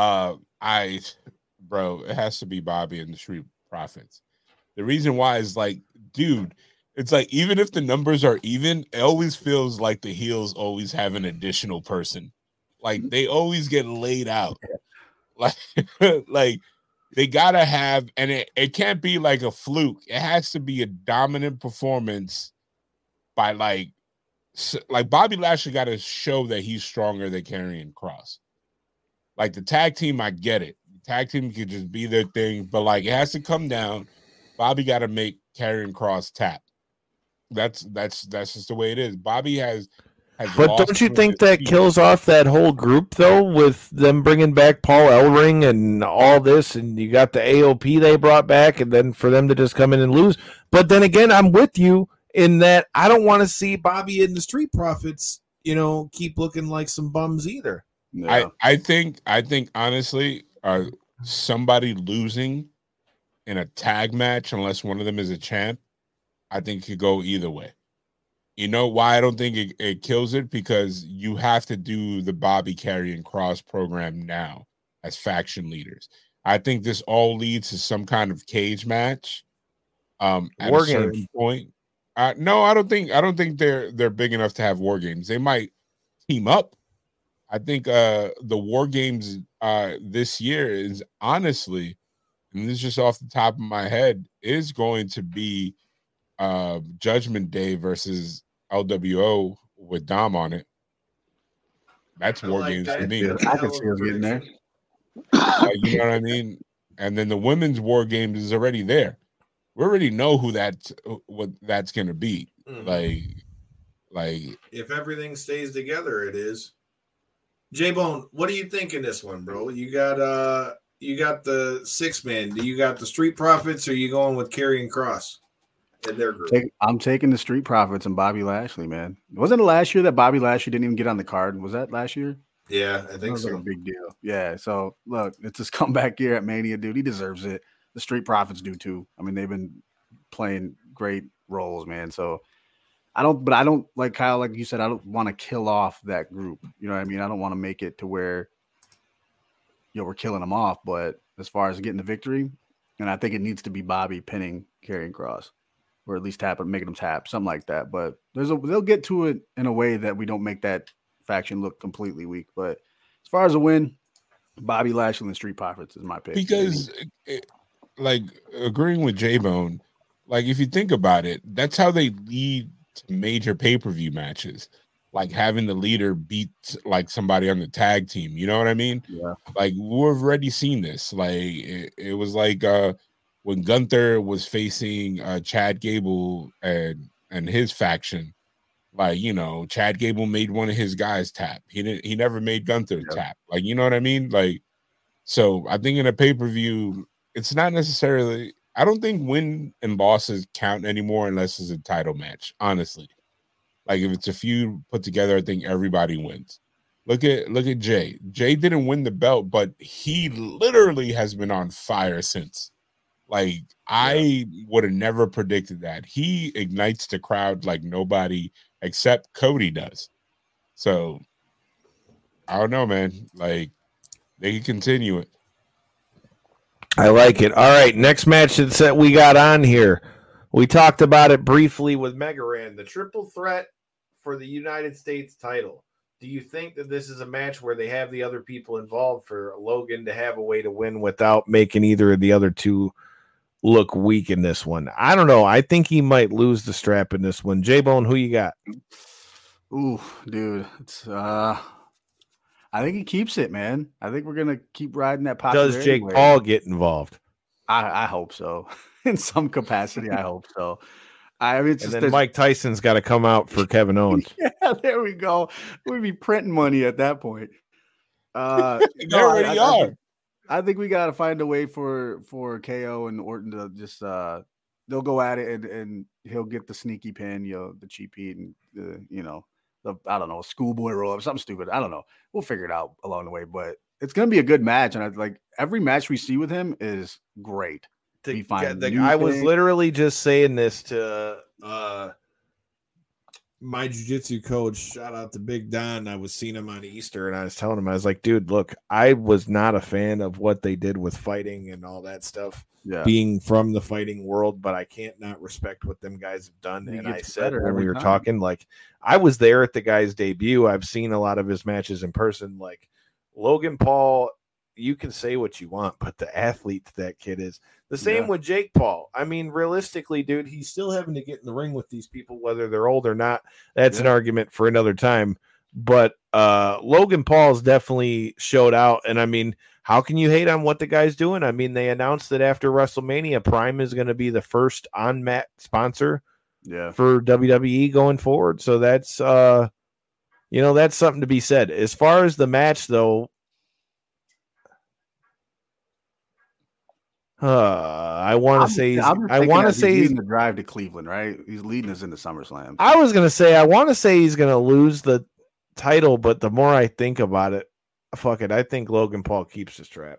has to be Bobby and the Street Profits. The reason why is like, dude, it's like, even if the numbers are even, it always feels like the heels always have an additional person. Like, they always get laid out. Like they gotta have, and it can't be like a fluke. It has to be a dominant performance by like Bobby Lashley got to show that he's stronger than Karrion Kross. Like, the tag team, I get it. The tag team could just be their thing, but like, it has to come down. Bobby got to make Karrion Kross tap. That's just the way it is. Bobby has but don't you think that kills off that whole group though, with them bringing back Paul Ellering and all this, and you got the AOP they brought back, and then for them to just come in and lose? But then again, I'm with you in that I don't want to see Bobby and the Street Profits, keep looking like some bums either. Yeah. I think honestly, somebody losing in a tag match, unless one of them is a champ, I think could go either way. You know why I don't think it kills it? Because you have to do the Bobby Karrion Kross program now as faction leaders. I think this all leads to some kind of cage match. At War a certain games. point. No, I don't think they're big enough to have war games. They might team up. I think the war games this year is honestly, and this is just off the top of my head, is going to be Judgment Day versus LWO with Dom on it. That's war games for me. I can see us getting there. You know what I mean? And then the women's war games is already there. We already know what that's gonna be. Mhm. Like if everything stays together, it is. J-Bone, what do you think in this one, bro? You got the 6-man. Do you got the Street Profits, or are you going with Karrion Kross in their group? I'm taking the Street Profits and Bobby Lashley, man. Wasn't it last year that Bobby Lashley didn't even get on the card? Was that last year? Yeah, I think That was so. like a big deal. Yeah. So look, it's his comeback year at Mania, dude. He deserves it. The Street Profits do too. I mean, they've been playing great roles, man. So I don't like Kyle, like you said, I don't want to kill off that group. You know what I mean? I don't want to make it to where we're killing them off. But as far as getting the victory, and I think it needs to be Bobby pinning Karrion Kross, or at least making them tap, something like that. But they'll get to it in a way that we don't make that faction look completely weak. But as far as a win, Bobby Lashley and Street Profits is my pick. because like agreeing with J-Bone, like if you think about it, that's how they lead to major pay-per-view matches. Like having the leader beat like somebody on the tag team, you know what I mean? Yeah. Like we've already seen this. Like it was like when Gunther was facing Chad Gable and his faction. Like, you know, Chad Gable made one of his guys tap. He never made Gunther tap. Like, you know what I mean? Like, so I think in a pay-per-view, it's not necessarily, I don't think win and losses count anymore unless it's a title match, honestly. Like if it's a feud put together, I think everybody wins. Look at Jay. Jay didn't win the belt, but he literally has been on fire since. Like I would have never predicted that. He ignites the crowd like nobody except Cody does. So I don't know, man. Like they can continue it. I like it. All right, next match that we got on here. We talked about it briefly with Megaran. The triple threat for the United States title. Do you think that this is a match where they have the other people involved for Logan to have a way to win without making either of the other two look weak in this one? I don't know. I think he might lose the strap in this one. J-Bone, who you got? Ooh, dude. It's I think he keeps it, man. I think we're gonna keep riding that popularity. Does Jake Paul get involved? I hope so. In some capacity, I hope so. I mean, it's and just then Mike Tyson's got to come out for Kevin Owens. Yeah, there we go. We'd be printing money at that point. They already are. I think we got to find a way for KO and Orton to just they'll go at it and he'll get the sneaky pin, the cheap heat, and I don't know, a schoolboy roll up, something stupid. I don't know. We'll figure it out along the way, but it's gonna be a good match. And like every match we see with him is great. I was literally just saying this to my jiu-jitsu coach. Shout out to Big Don. I was seeing him on Easter, and I was telling him, I was like, dude, look, I was not a fan of what they did with fighting and all that stuff. Yeah. Being from the fighting world, but I can't not respect what them guys have done. And I said when we were talking, like, I was there at the guy's debut. I've seen a lot of his matches in person. Like Logan Paul, you can say what you want, but the athlete that kid is. The same with Jake Paul. I mean, realistically, dude, he's still having to get in the ring with these people, whether they're old or not. That's an argument for another time. But Logan Paul's definitely showed out. And I mean, how can you hate on what the guy's doing? I mean, they announced that after WrestleMania, Prime is going to be the first on-mat sponsor for WWE going forward. So that's, that's something to be said. As far as the match, though, I want to say he's leading the drive to Cleveland, right? He's leading us into SummerSlam. I was going to say, I want to say he's going to lose the title, but the more I think about it, fuck it. I think Logan Paul keeps the strap.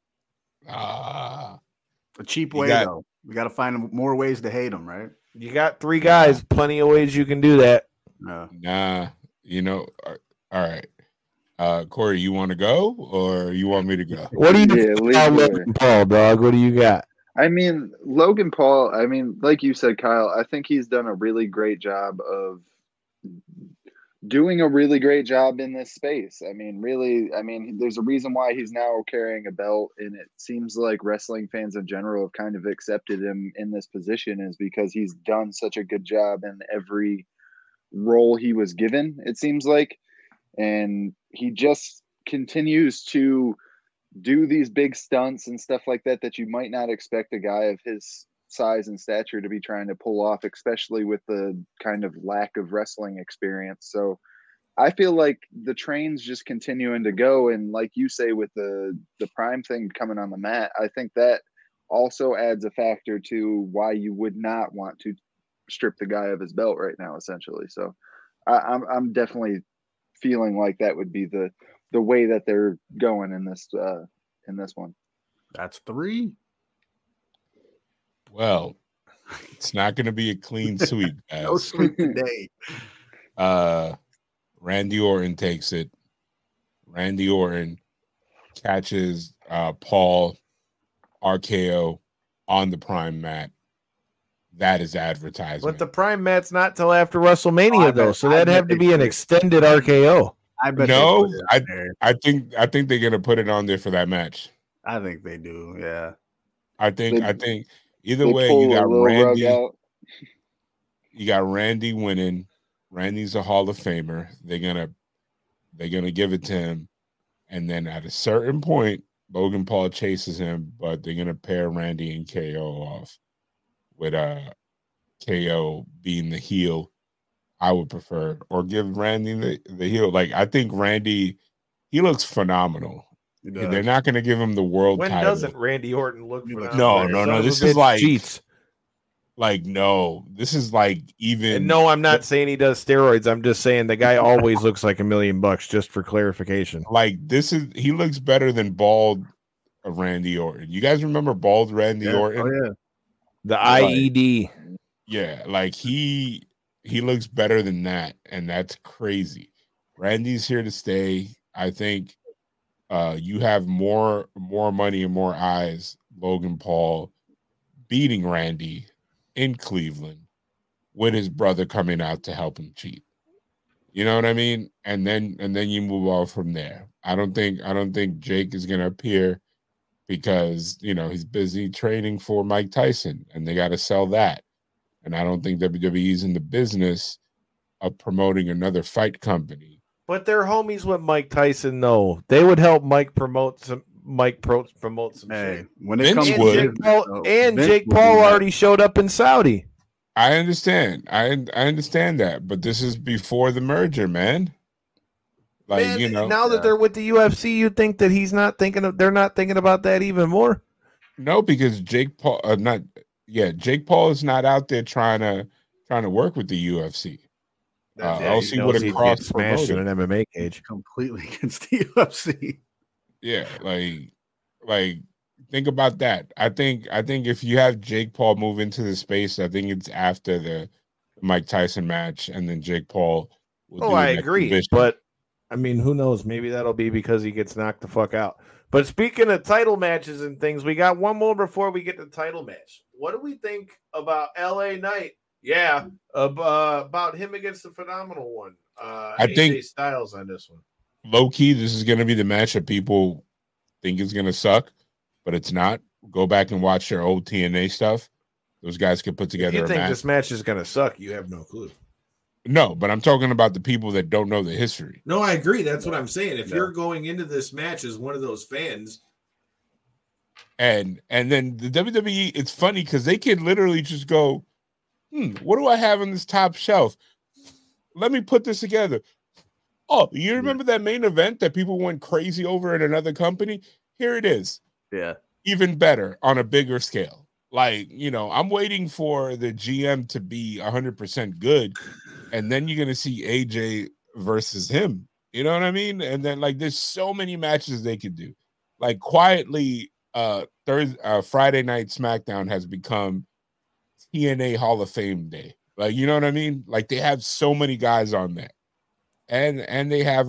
A cheap way, though. We got to find more ways to hate him, right? You got three guys, plenty of ways you can do that. No. Nah, all right. Corey, you want to go or you want me to go? What do you think about Logan Paul, dog? What do you got? I mean, Logan Paul, I mean, like you said, Kyle, I think he's done a really great job of doing a really great job in this space. I mean, really, there's a reason why he's now carrying a belt, and it seems like wrestling fans in general have kind of accepted him in this position is because he's done such a good job in every role he was given, it seems like. And he just continues to do these big stunts and stuff like that you might not expect a guy of his size and stature to be trying to pull off, especially with the kind of lack of wrestling experience. So I feel like the train's just continuing to go. And like you say, with the Prime thing coming on the mat, I think that also adds a factor to why you would not want to strip the guy of his belt right now, essentially. So I'm definitely feeling like that would be the way that they're going in this one. That's 3. Well, it's not going to be a clean sweep. No sweep today. Randy Orton takes it. Randy Orton catches Paul RKO on the Prime mat. That is advertisement. But the Prime mat's not till after WrestleMania, though, so that'd have to be an extended RKO. I bet. No, I think they're gonna put it on there for that match. I think they do. Yeah. I think either way, you got Randy. You got Randy winning. Randy's a Hall of Famer. They're gonna give it to him, and then at a certain point, Logan Paul chases him, but they're gonna pair Randy and KO off, with KO being the heel. I would prefer, or give Randy the heel. Like, I think Randy, he looks phenomenal. They're not going to give him the world title. When doesn't Randy Orton look phenomenal? No. This is like cheats. No, this is like even. And no, I'm not saying he does steroids. I'm just saying the guy always looks like $1 million. Just for clarification, like he looks better than bald Randy Orton. You guys remember bald Randy Orton? Oh yeah, the IED. Yeah, like he looks better than that, and that's crazy. Randy's here to stay. I think you have more money and more eyes. Logan Paul beating Randy in Cleveland with his brother coming out to help him cheat. You know what I mean? And then you move on from there. I don't think Jake is gonna appear because he's busy training for Mike Tyson, and they got to sell that. And I don't think WWE's in the business of promoting another fight company. But they're homies with Mike Tyson, though. They would help Mike promote some. Hey, when it Vince comes would. Jake Paul already showed up in Saudi. I understand. I understand that, but this is before the merger, man. Like, now that they're with the UFC, you think that they're not thinking about that even more? No, because Jake Paul is not out there trying to work with the UFC. I'll see what a cross smashed in an MMA cage completely against the UFC. Yeah, like think about that. I think if you have Jake Paul move into the space, I think it's after the Mike Tyson match, and then Jake Paul will I agree. Division. But I mean, who knows? Maybe that'll be because he gets knocked the fuck out. But speaking of title matches and things, we got one more before we get to title match. What do we think about LA Knight? Yeah, about him against the phenomenal one. I think Styles on this one. Low key, this is going to be the match that people think is going to suck, but it's not. Go back and watch their old TNA stuff. Those guys could put together. If you think match. This match is going to suck, you have no clue. No, but I'm talking about the people that don't know the history. No, I agree. That's what I'm saying. If you're going into this match as one of those fans, and then the WWE, it's funny because they can literally just go, what do I have on this top shelf? Let me put this together. Oh, you remember that main event that people went crazy over at another company? Here it is. Yeah. Even better on a bigger scale. Like, I'm waiting for the GM to be 100% good, and then you're going to see AJ versus him. You know what I mean? And then, there's so many matches they could do. Like, quietly, Friday Night SmackDown has become TNA Hall of Fame Day. Like, you know what I mean? Like, they have so many guys on there. and they have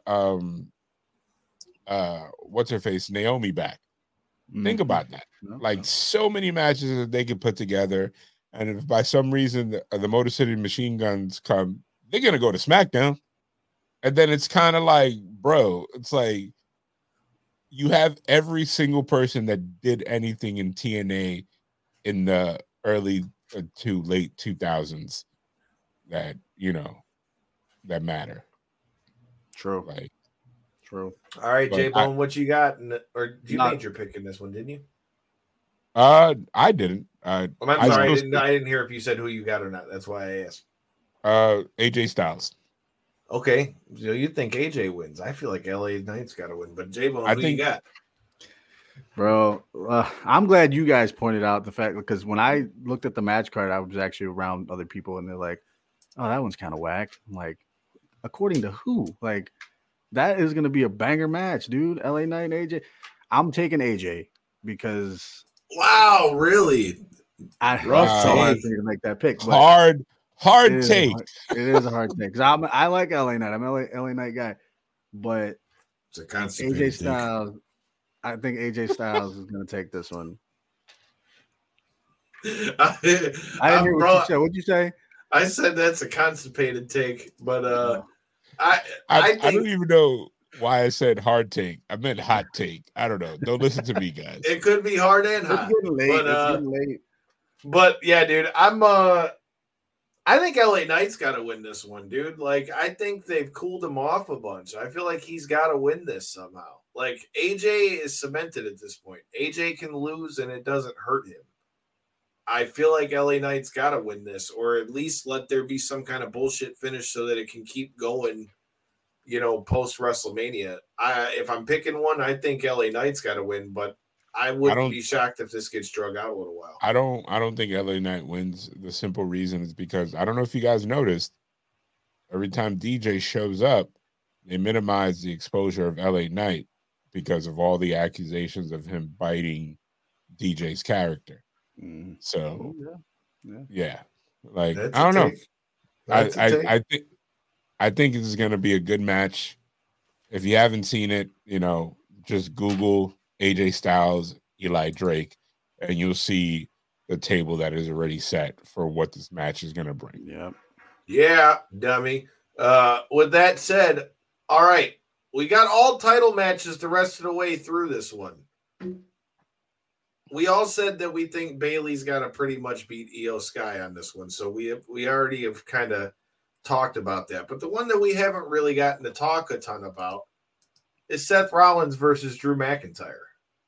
what's her face, Naomi back. Think about that. Like so many matches that they could put together, and if by some reason the Motor City Machine Guns come, they're gonna go to SmackDown, and then it's kind of like, bro, it's like you have every single person that did anything in TNA in the early to late 2000s that that matter. True. Like, true. All right, J-Bone, what you got? Or you made your pick in this one, didn't you? I didn't. I'm sorry, I didn't hear if you said who you got or not. That's why I asked. AJ Styles. Okay, so you think AJ wins? I feel like LA Knight's got to win, but J-Bone, who you got? Bro, I'm glad you guys pointed out the fact, because when I looked at the match card, I was actually around other people, and they're like, "Oh, that one's kind of whack." I'm like, according to who? Like, that is going to be a banger match, dude. LA Knight and AJ. I'm taking AJ because. Wow, really? I hard to make that pick. Hard take. It is a hard take because I like LA Knight. I'm LA Knight guy, but it's a AJ Styles. I think AJ Styles is going to take this one. I didn't hear what you said. What'd you say? I said that's a constipated take, but I don't even know why I said hard take. I meant hot take. I don't know. Don't listen to me, guys. It could be hard and hot. It's getting late. But yeah, dude, I think LA Knight's got to win this one, dude. Like, I think they've cooled him off a bunch. I feel like he's got to win this somehow. Like, AJ is cemented at this point. AJ can lose and it doesn't hurt him. I feel like LA Knight's got to win this, or at least let there be some kind of bullshit finish so that it can keep going, post WrestleMania. If I'm picking one, I think LA Knight's got to win, but I wouldn't be shocked if this gets drug out a little while. I don't think LA Knight wins. The simple reason is because I don't know if you guys noticed, every time DJ shows up, they minimize the exposure of LA Knight because of all the accusations of him biting DJ's character. So, yeah. Like, That's I don't know. I think this is going to be a good match. If you haven't seen it, just Google AJ Styles, Eli Drake, and you'll see the table that is already set for what this match is going to bring. Yeah, dummy. With that said, all right, we got all title matches the rest of the way through this one. We all said that we think Bayley's got to pretty much beat Io Sky on this one, so we already have kind of talked about that. But the one that we haven't really gotten to talk a ton about is Seth Rollins versus Drew McIntyre.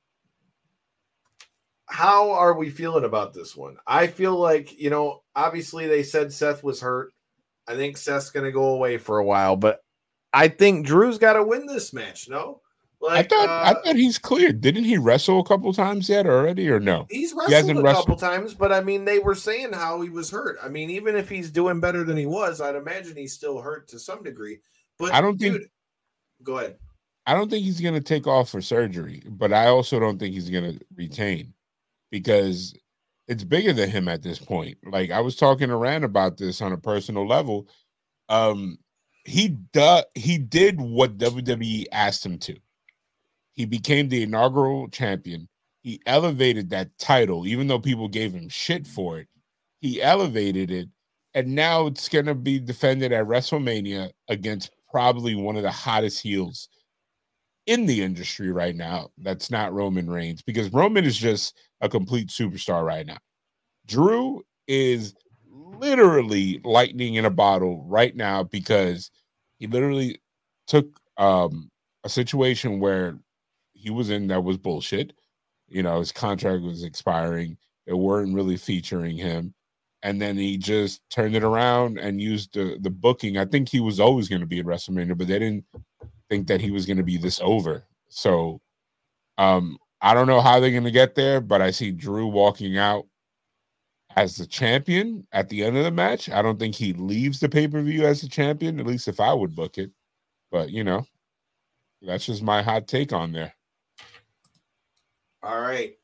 How are we feeling about this one? I feel like, obviously they said Seth was hurt. I think Seth's going to go away for a while, but I think Drew's got to win this match, no? Like, I thought he's cleared. Didn't he wrestle a couple times yet already, or no? He's wrestled a couple times, but I mean, they were saying how he was hurt. I mean, even if he's doing better than he was, I'd imagine he's still hurt to some degree. But I don't think. Go ahead. I don't think he's going to take off for surgery, but I also don't think he's going to retain because it's bigger than him at this point. Like, I was talking to Rand about this on a personal level. He did what WWE asked him to. He became the inaugural champion. He elevated that title, even though people gave him shit for it. He elevated it, and now it's going to be defended at WrestleMania against probably one of the hottest heels in the industry right now. That's not Roman Reigns, because Roman is just a complete superstar right now. Drew is literally lightning in a bottle right now because he literally took a situation where he was in that was bullshit. His contract was expiring. They weren't really featuring him. And then he just turned it around and used the booking. I think he was always going to be at WrestleMania, but they didn't think that he was going to be this over. So I don't know how they're going to get there, but I see Drew walking out as the champion at the end of the match. I don't think he leaves the pay-per-view as the champion, at least if I would book it. But, that's just my hot take on there. All right.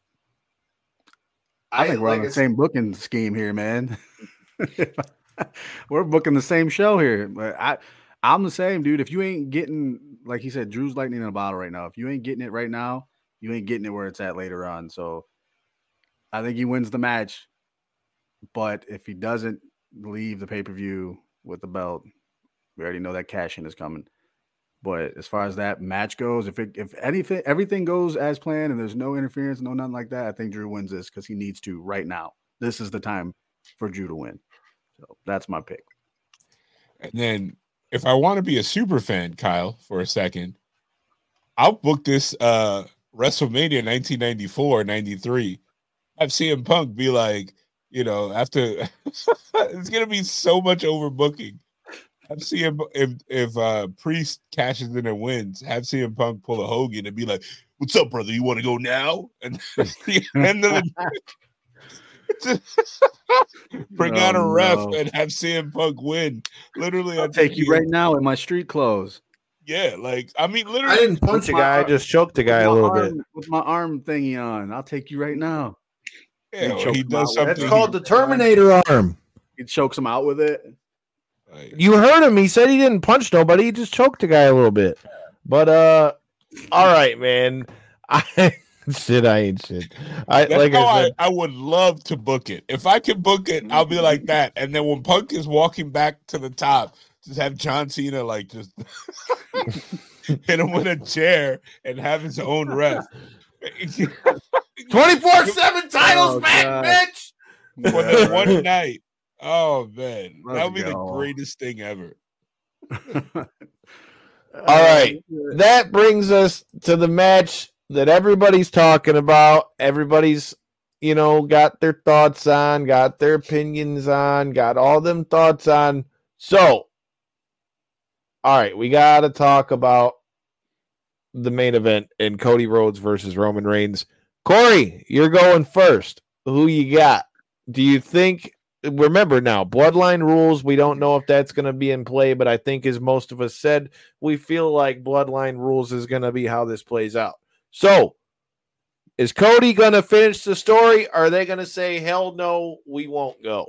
I think we're on the same booking scheme here, man. We're booking the same show here. But I'm the same, dude. If you ain't getting, like he said, Drew's lightning in a bottle right now. If you ain't getting it right now, you ain't getting it where it's at later on. So I think he wins the match. But if he doesn't leave the pay-per-view with the belt, we already know that cash-in is coming. But as far as that match goes, if everything goes as planned and there's no interference, no nothing like that, I think Drew wins this because he needs to right now. This is the time for Drew to win. So that's my pick. And then if I want to be a super fan, Kyle, for a second, I'll book this WrestleMania 1994-93. Have CM Punk be like, after it's gonna be so much overbooking. Have CM if Priest cashes in and wins, have CM Punk pull a Hogan and be like, "What's up, brother? You want to go now?" And at the end of the bring out a ref and have CM Punk win. Literally, I'll take you right now in my street clothes. Yeah, literally, I didn't punch a guy. I just choked a guy a little bit with my arm thingy on. I'll take you right now. Yeah, he does something. That's called the Terminator arm. He chokes him out with it. You heard him. He said he didn't punch nobody. He just choked a guy a little bit. But all right, man. I ain't shit. I would love to book it. If I could book it, I'll be like that. And then when Punk is walking back to the top, just have John Cena just hit him with a chair and have his own ref. 24/7 titles back, God. bitch. For that one night. Oh man, Let's that would be the go. greatest thing ever. All right. That brings us to the match that everybody's talking about. Everybody's, got their thoughts on, got their opinions on, got all them thoughts on. So, all right, we got to talk about the main event in Cody Rhodes versus Roman Reigns. Corey, you're going first. Who you got? Do you think... Remember now, bloodline rules, we don't know if that's going to be in play, but I think as most of us said, we feel like bloodline rules is going to be how this plays out. So, is Cody going to finish the story? Or are they going to say, hell no, we won't go?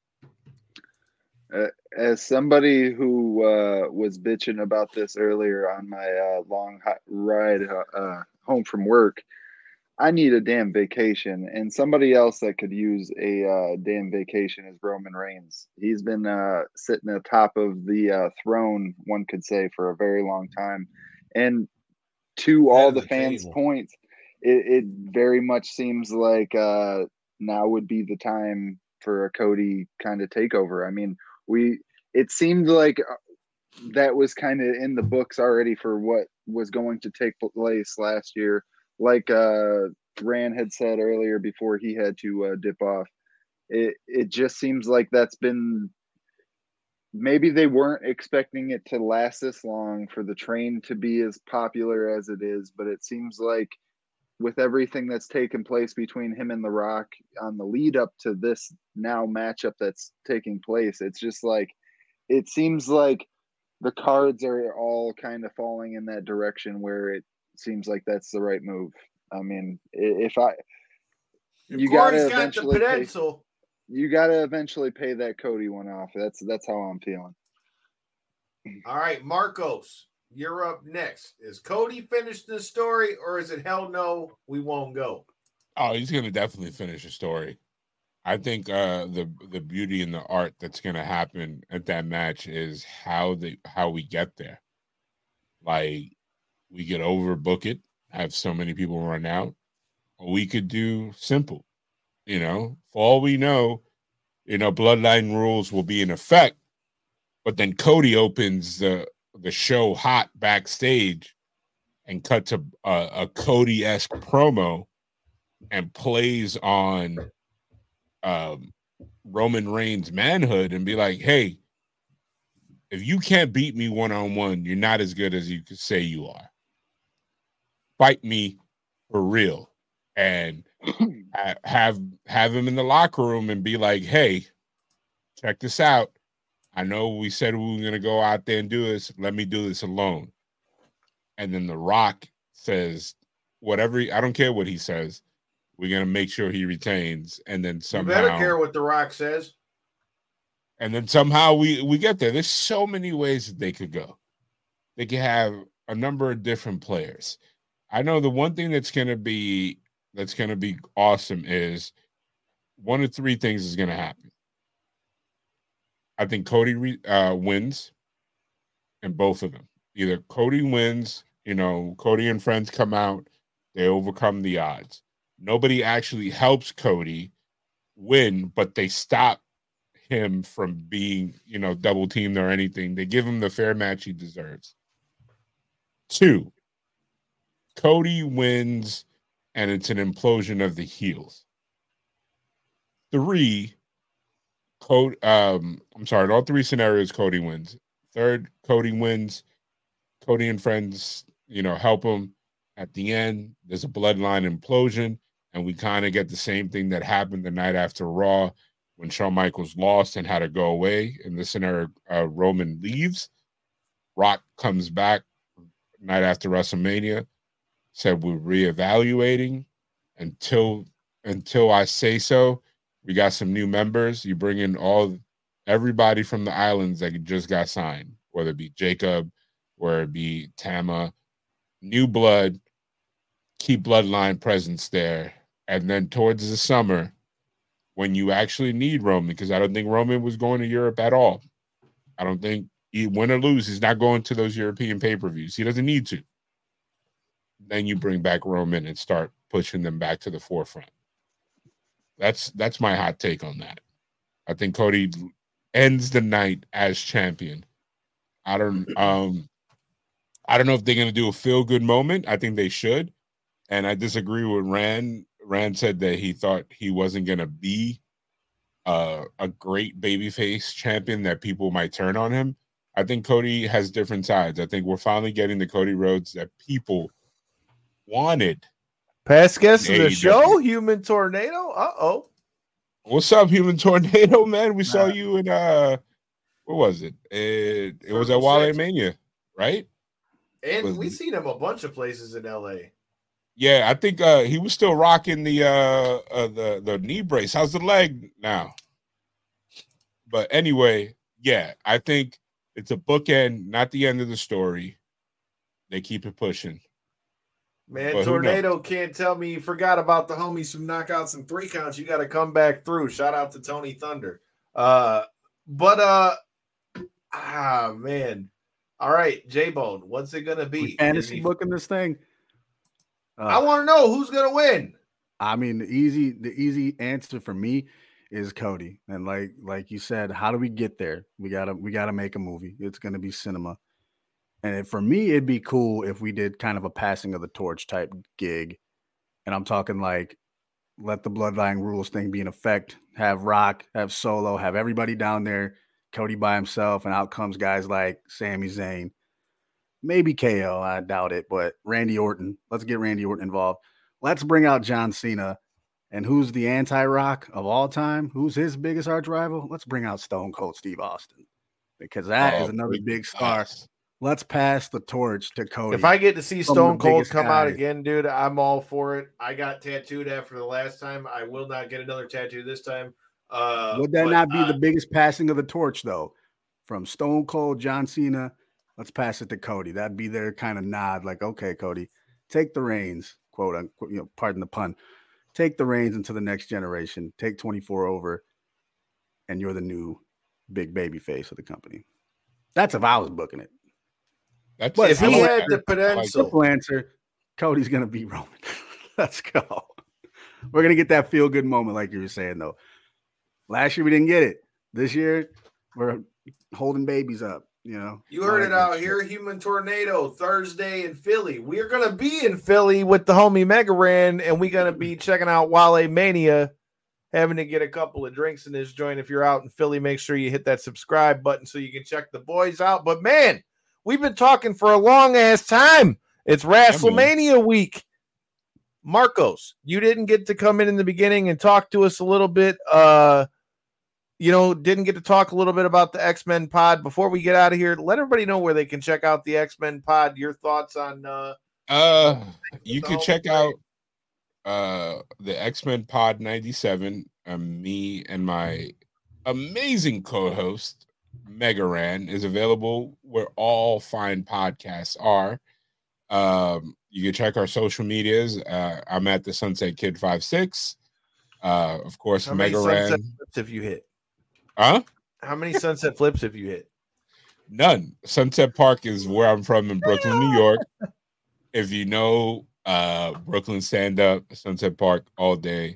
As somebody who was bitching about this earlier on my long ride home from work, I need a damn vacation, and somebody else that could use a damn vacation is Roman Reigns. He's been sitting atop of the throne, one could say, for a very long time. And to all the fans' points, it very much seems like now would be the time for a Cody kind of takeover. I mean, it seemed like that was kind of in the books already for what was going to take place last year. Like Rand had said earlier before he had to dip off, it just seems like that's been, maybe they weren't expecting it to last this long, for the train to be as popular as it is, but it seems like with everything that's taken place between him and The Rock on the lead up to this now matchup that's taking place, it's just like, it seems like the cards are all kind of falling in that direction where it seems like that's the right move. I mean, you got to eventually pay that Cody one off. That's how I'm feeling. All right, Marcos, you're up next. Is Cody finished the story, or is it hell no, we won't go? Oh, he's going to definitely finish the story. I think the beauty and the art that's going to happen at that match is how we get there. Like, we could overbook it, have so many people run out, or we could do simple. For all we know, bloodline rules will be in effect, but then Cody opens the show hot backstage and cut to a Cody-esque promo and plays on Roman Reigns' manhood and be like, hey, if you can't beat me one-on-one, you're not as good as you could say you are. Fight me for real. And have him in the locker room and be like, hey, check this out. I know we said we were going to go out there and do this. Let me do this alone. And then The Rock says, whatever, I don't care what he says. We're going to make sure he retains. And then somehow. You better care what The Rock says. And then somehow we get there. There's so many ways that they could go. They could have a number of different players. I know the one thing that's gonna be awesome is one of three things is gonna happen. I think Cody wins, and both of them. Either Cody wins, Cody and friends come out, they overcome the odds. Nobody actually helps Cody win, but they stop him from being, double teamed or anything. They give him the fair match he deserves. 2, Cody wins and it's an implosion of the heels. 3, in all three scenarios, Cody wins. 3rd, Cody wins. Cody and friends, help him. At the end, there's a bloodline implosion, and we kind of get the same thing that happened the night after Raw when Shawn Michaels lost and had to go away. In this scenario, Roman leaves. Rock comes back night after WrestleMania, said we're reevaluating until I say so. We got some new members. You bring in everybody from the islands that just got signed, whether it be Jacob, whether it be Tama, new blood, keep bloodline presence there. And then towards the summer, when you actually need Roman, because I don't think Roman was going to Europe at all. I don't think, win or lose, he's not going to those European pay-per-views. He doesn't need to. Then you bring back Roman and start pushing them back to the forefront. That's my hot take on that. I think Cody ends the night as champion. I don't know if they're going to do a feel-good moment. I think they should. And I disagree with Rand. Rand said that he thought he wasn't going to be a great babyface champion, that people might turn on him. I think Cody has different sides. I think we're finally getting the Cody Rhodes that people wanted. Past guest of the show, Human Tornado. Uh-oh. What's up, Human Tornado, man? We saw you in what was it? It was at Wale Mania, right? And we've seen him a bunch of places in LA. Yeah, I think he was still rocking the knee brace. How's the leg now? But anyway, yeah, I think it's a bookend, not the end of the story. They keep it pushing. Man, but Tornado can't tell me you forgot about the homies from Knockouts and 3 Counts. You got to come back through. Shout out to Tony Thunder. Man. All right, J-Bone, what's it going to be? Fantasy booking this thing? I want to know who's going to win. I mean, the easy answer for me is Cody. And like you said, how do we get there? We gotta make a movie. It's going to be cinema. And for me, it'd be cool if we did kind of a passing of the torch type gig. And I'm talking like, let the Bloodline Rules thing be in effect. Have Rock, have Solo, have everybody down there. Cody by himself, and out comes guys like Sami Zayn. Maybe KO, I doubt it, but Randy Orton. Let's get Randy Orton involved. Let's bring out John Cena. And who's the anti-Rock of all time? Who's his biggest arch rival? Let's bring out Stone Cold Steve Austin, because that is another big star. Let's pass the torch to Cody. If I get to see Stone Cold come out again, dude, I'm all for it. I got tattooed after the last time. I will not get another tattoo this time. Would that not be the biggest passing of the torch, though? From Stone Cold, John Cena, let's pass it to Cody. That'd be their kind of nod, like, okay, Cody, take the reins, quote unquote, pardon the pun. Take the reins into the next generation. Take 24 over, and you're the new big baby face of the company. That's if I was booking it. But if he had the potential, simple answer, Cody's going to beat Roman. Let's go. We're going to get that feel-good moment like you were saying, though. Last year, we didn't get it. This year, we're holding babies up, You heard it out here. Human Tornado, Thursday in Philly. We're going to be in Philly with the homie Mega Ran, and we're going to be checking out Wale Mania, having to get a couple of drinks in this joint. If you're out in Philly, make sure you hit that subscribe button so you can check the boys out. But, man, we've been talking for a long-ass time. It's WrestleMania week. Marcos, you didn't get to come in the beginning and talk to us a little bit. Didn't get to talk a little bit about the X-Men pod. Before we get out of here, let everybody know where they can check out the X-Men pod. Your thoughts on you can check out the X-Men pod 97. Me and my amazing co-host, Mega Ran, is available where all fine podcasts are. You can check our social medias. I'm at the Sunset Kid 56. Of course, How many Mega sunset Ran. flips have you hit? Huh? How many sunset flips have you hit? None. Sunset Park is where I'm from in Brooklyn, New York. If you know Brooklyn stand up, Sunset Park all day.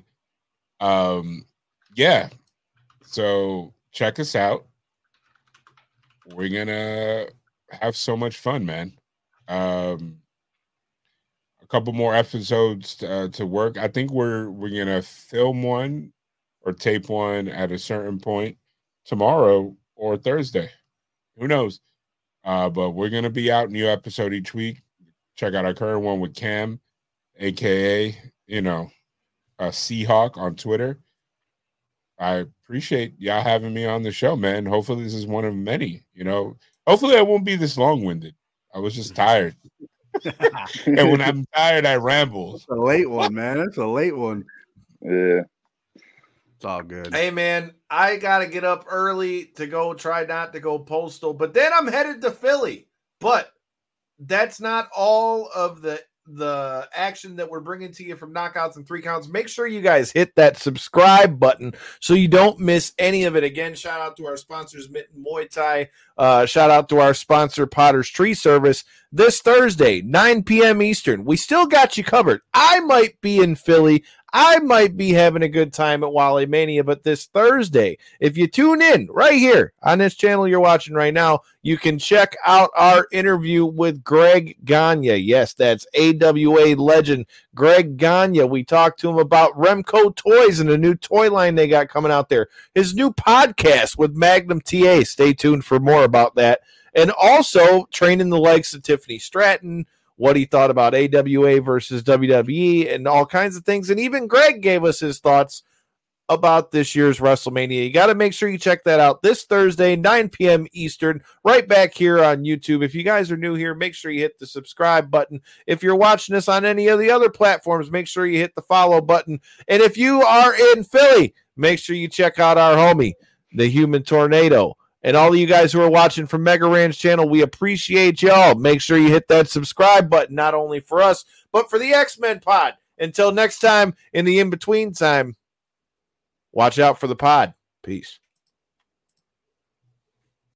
Yeah. So check us out. We're gonna have so much fun, man. A couple more episodes to work. I think we're gonna film one or tape one at a certain point tomorrow or Thursday. Who knows? But we're gonna be out new episode each week. Check out our current one with Cam, aka Seahawk on Twitter. I appreciate y'all having me on the show, man. Hopefully this is one of many. Hopefully I won't be this long-winded. I was just tired. And when I'm tired, I ramble. It's a late one, man. It's a late one. Yeah. It's all good. Hey, man, I got to get up early to go try not to go postal, but then I'm headed to Philly. But that's not all of the action that we're bringing to you from Knockouts and 3 Counts. Make sure you guys hit that subscribe button so you don't miss any of it. Again, shout out to our sponsors, Mitten Muay Thai. Shout out to our sponsor, Potter's Tree Service. This Thursday, 9 p.m. Eastern, we still got you covered. I might be in Philly. I might be having a good time at Wally Mania, but this Thursday, if you tune in right here on this channel you're watching right now, you can check out our interview with Greg Gagne. Yes, that's AWA legend Greg Gagne. We talked to him about Remco Toys and a new toy line they got coming out there. His new podcast with Magnum TA. Stay tuned for more about that. And also training the likes of Tiffany Stratton, what he thought about AWA versus WWE and all kinds of things. And even Greg gave us his thoughts about this year's WrestleMania. You got to make sure you check that out this Thursday, 9 p.m. Eastern, right back here on YouTube. If you guys are new here, make sure you hit the subscribe button. If you're watching us on any of the other platforms, make sure you hit the follow button. And if you are in Philly, make sure you check out our homie, the Human Tornado. And all of you guys who are watching from Mega Ranch channel, we appreciate y'all. Make sure you hit that subscribe button, not only for us, but for the X-Men pod. Until next time, in the in-between time, watch out for the pod. Peace.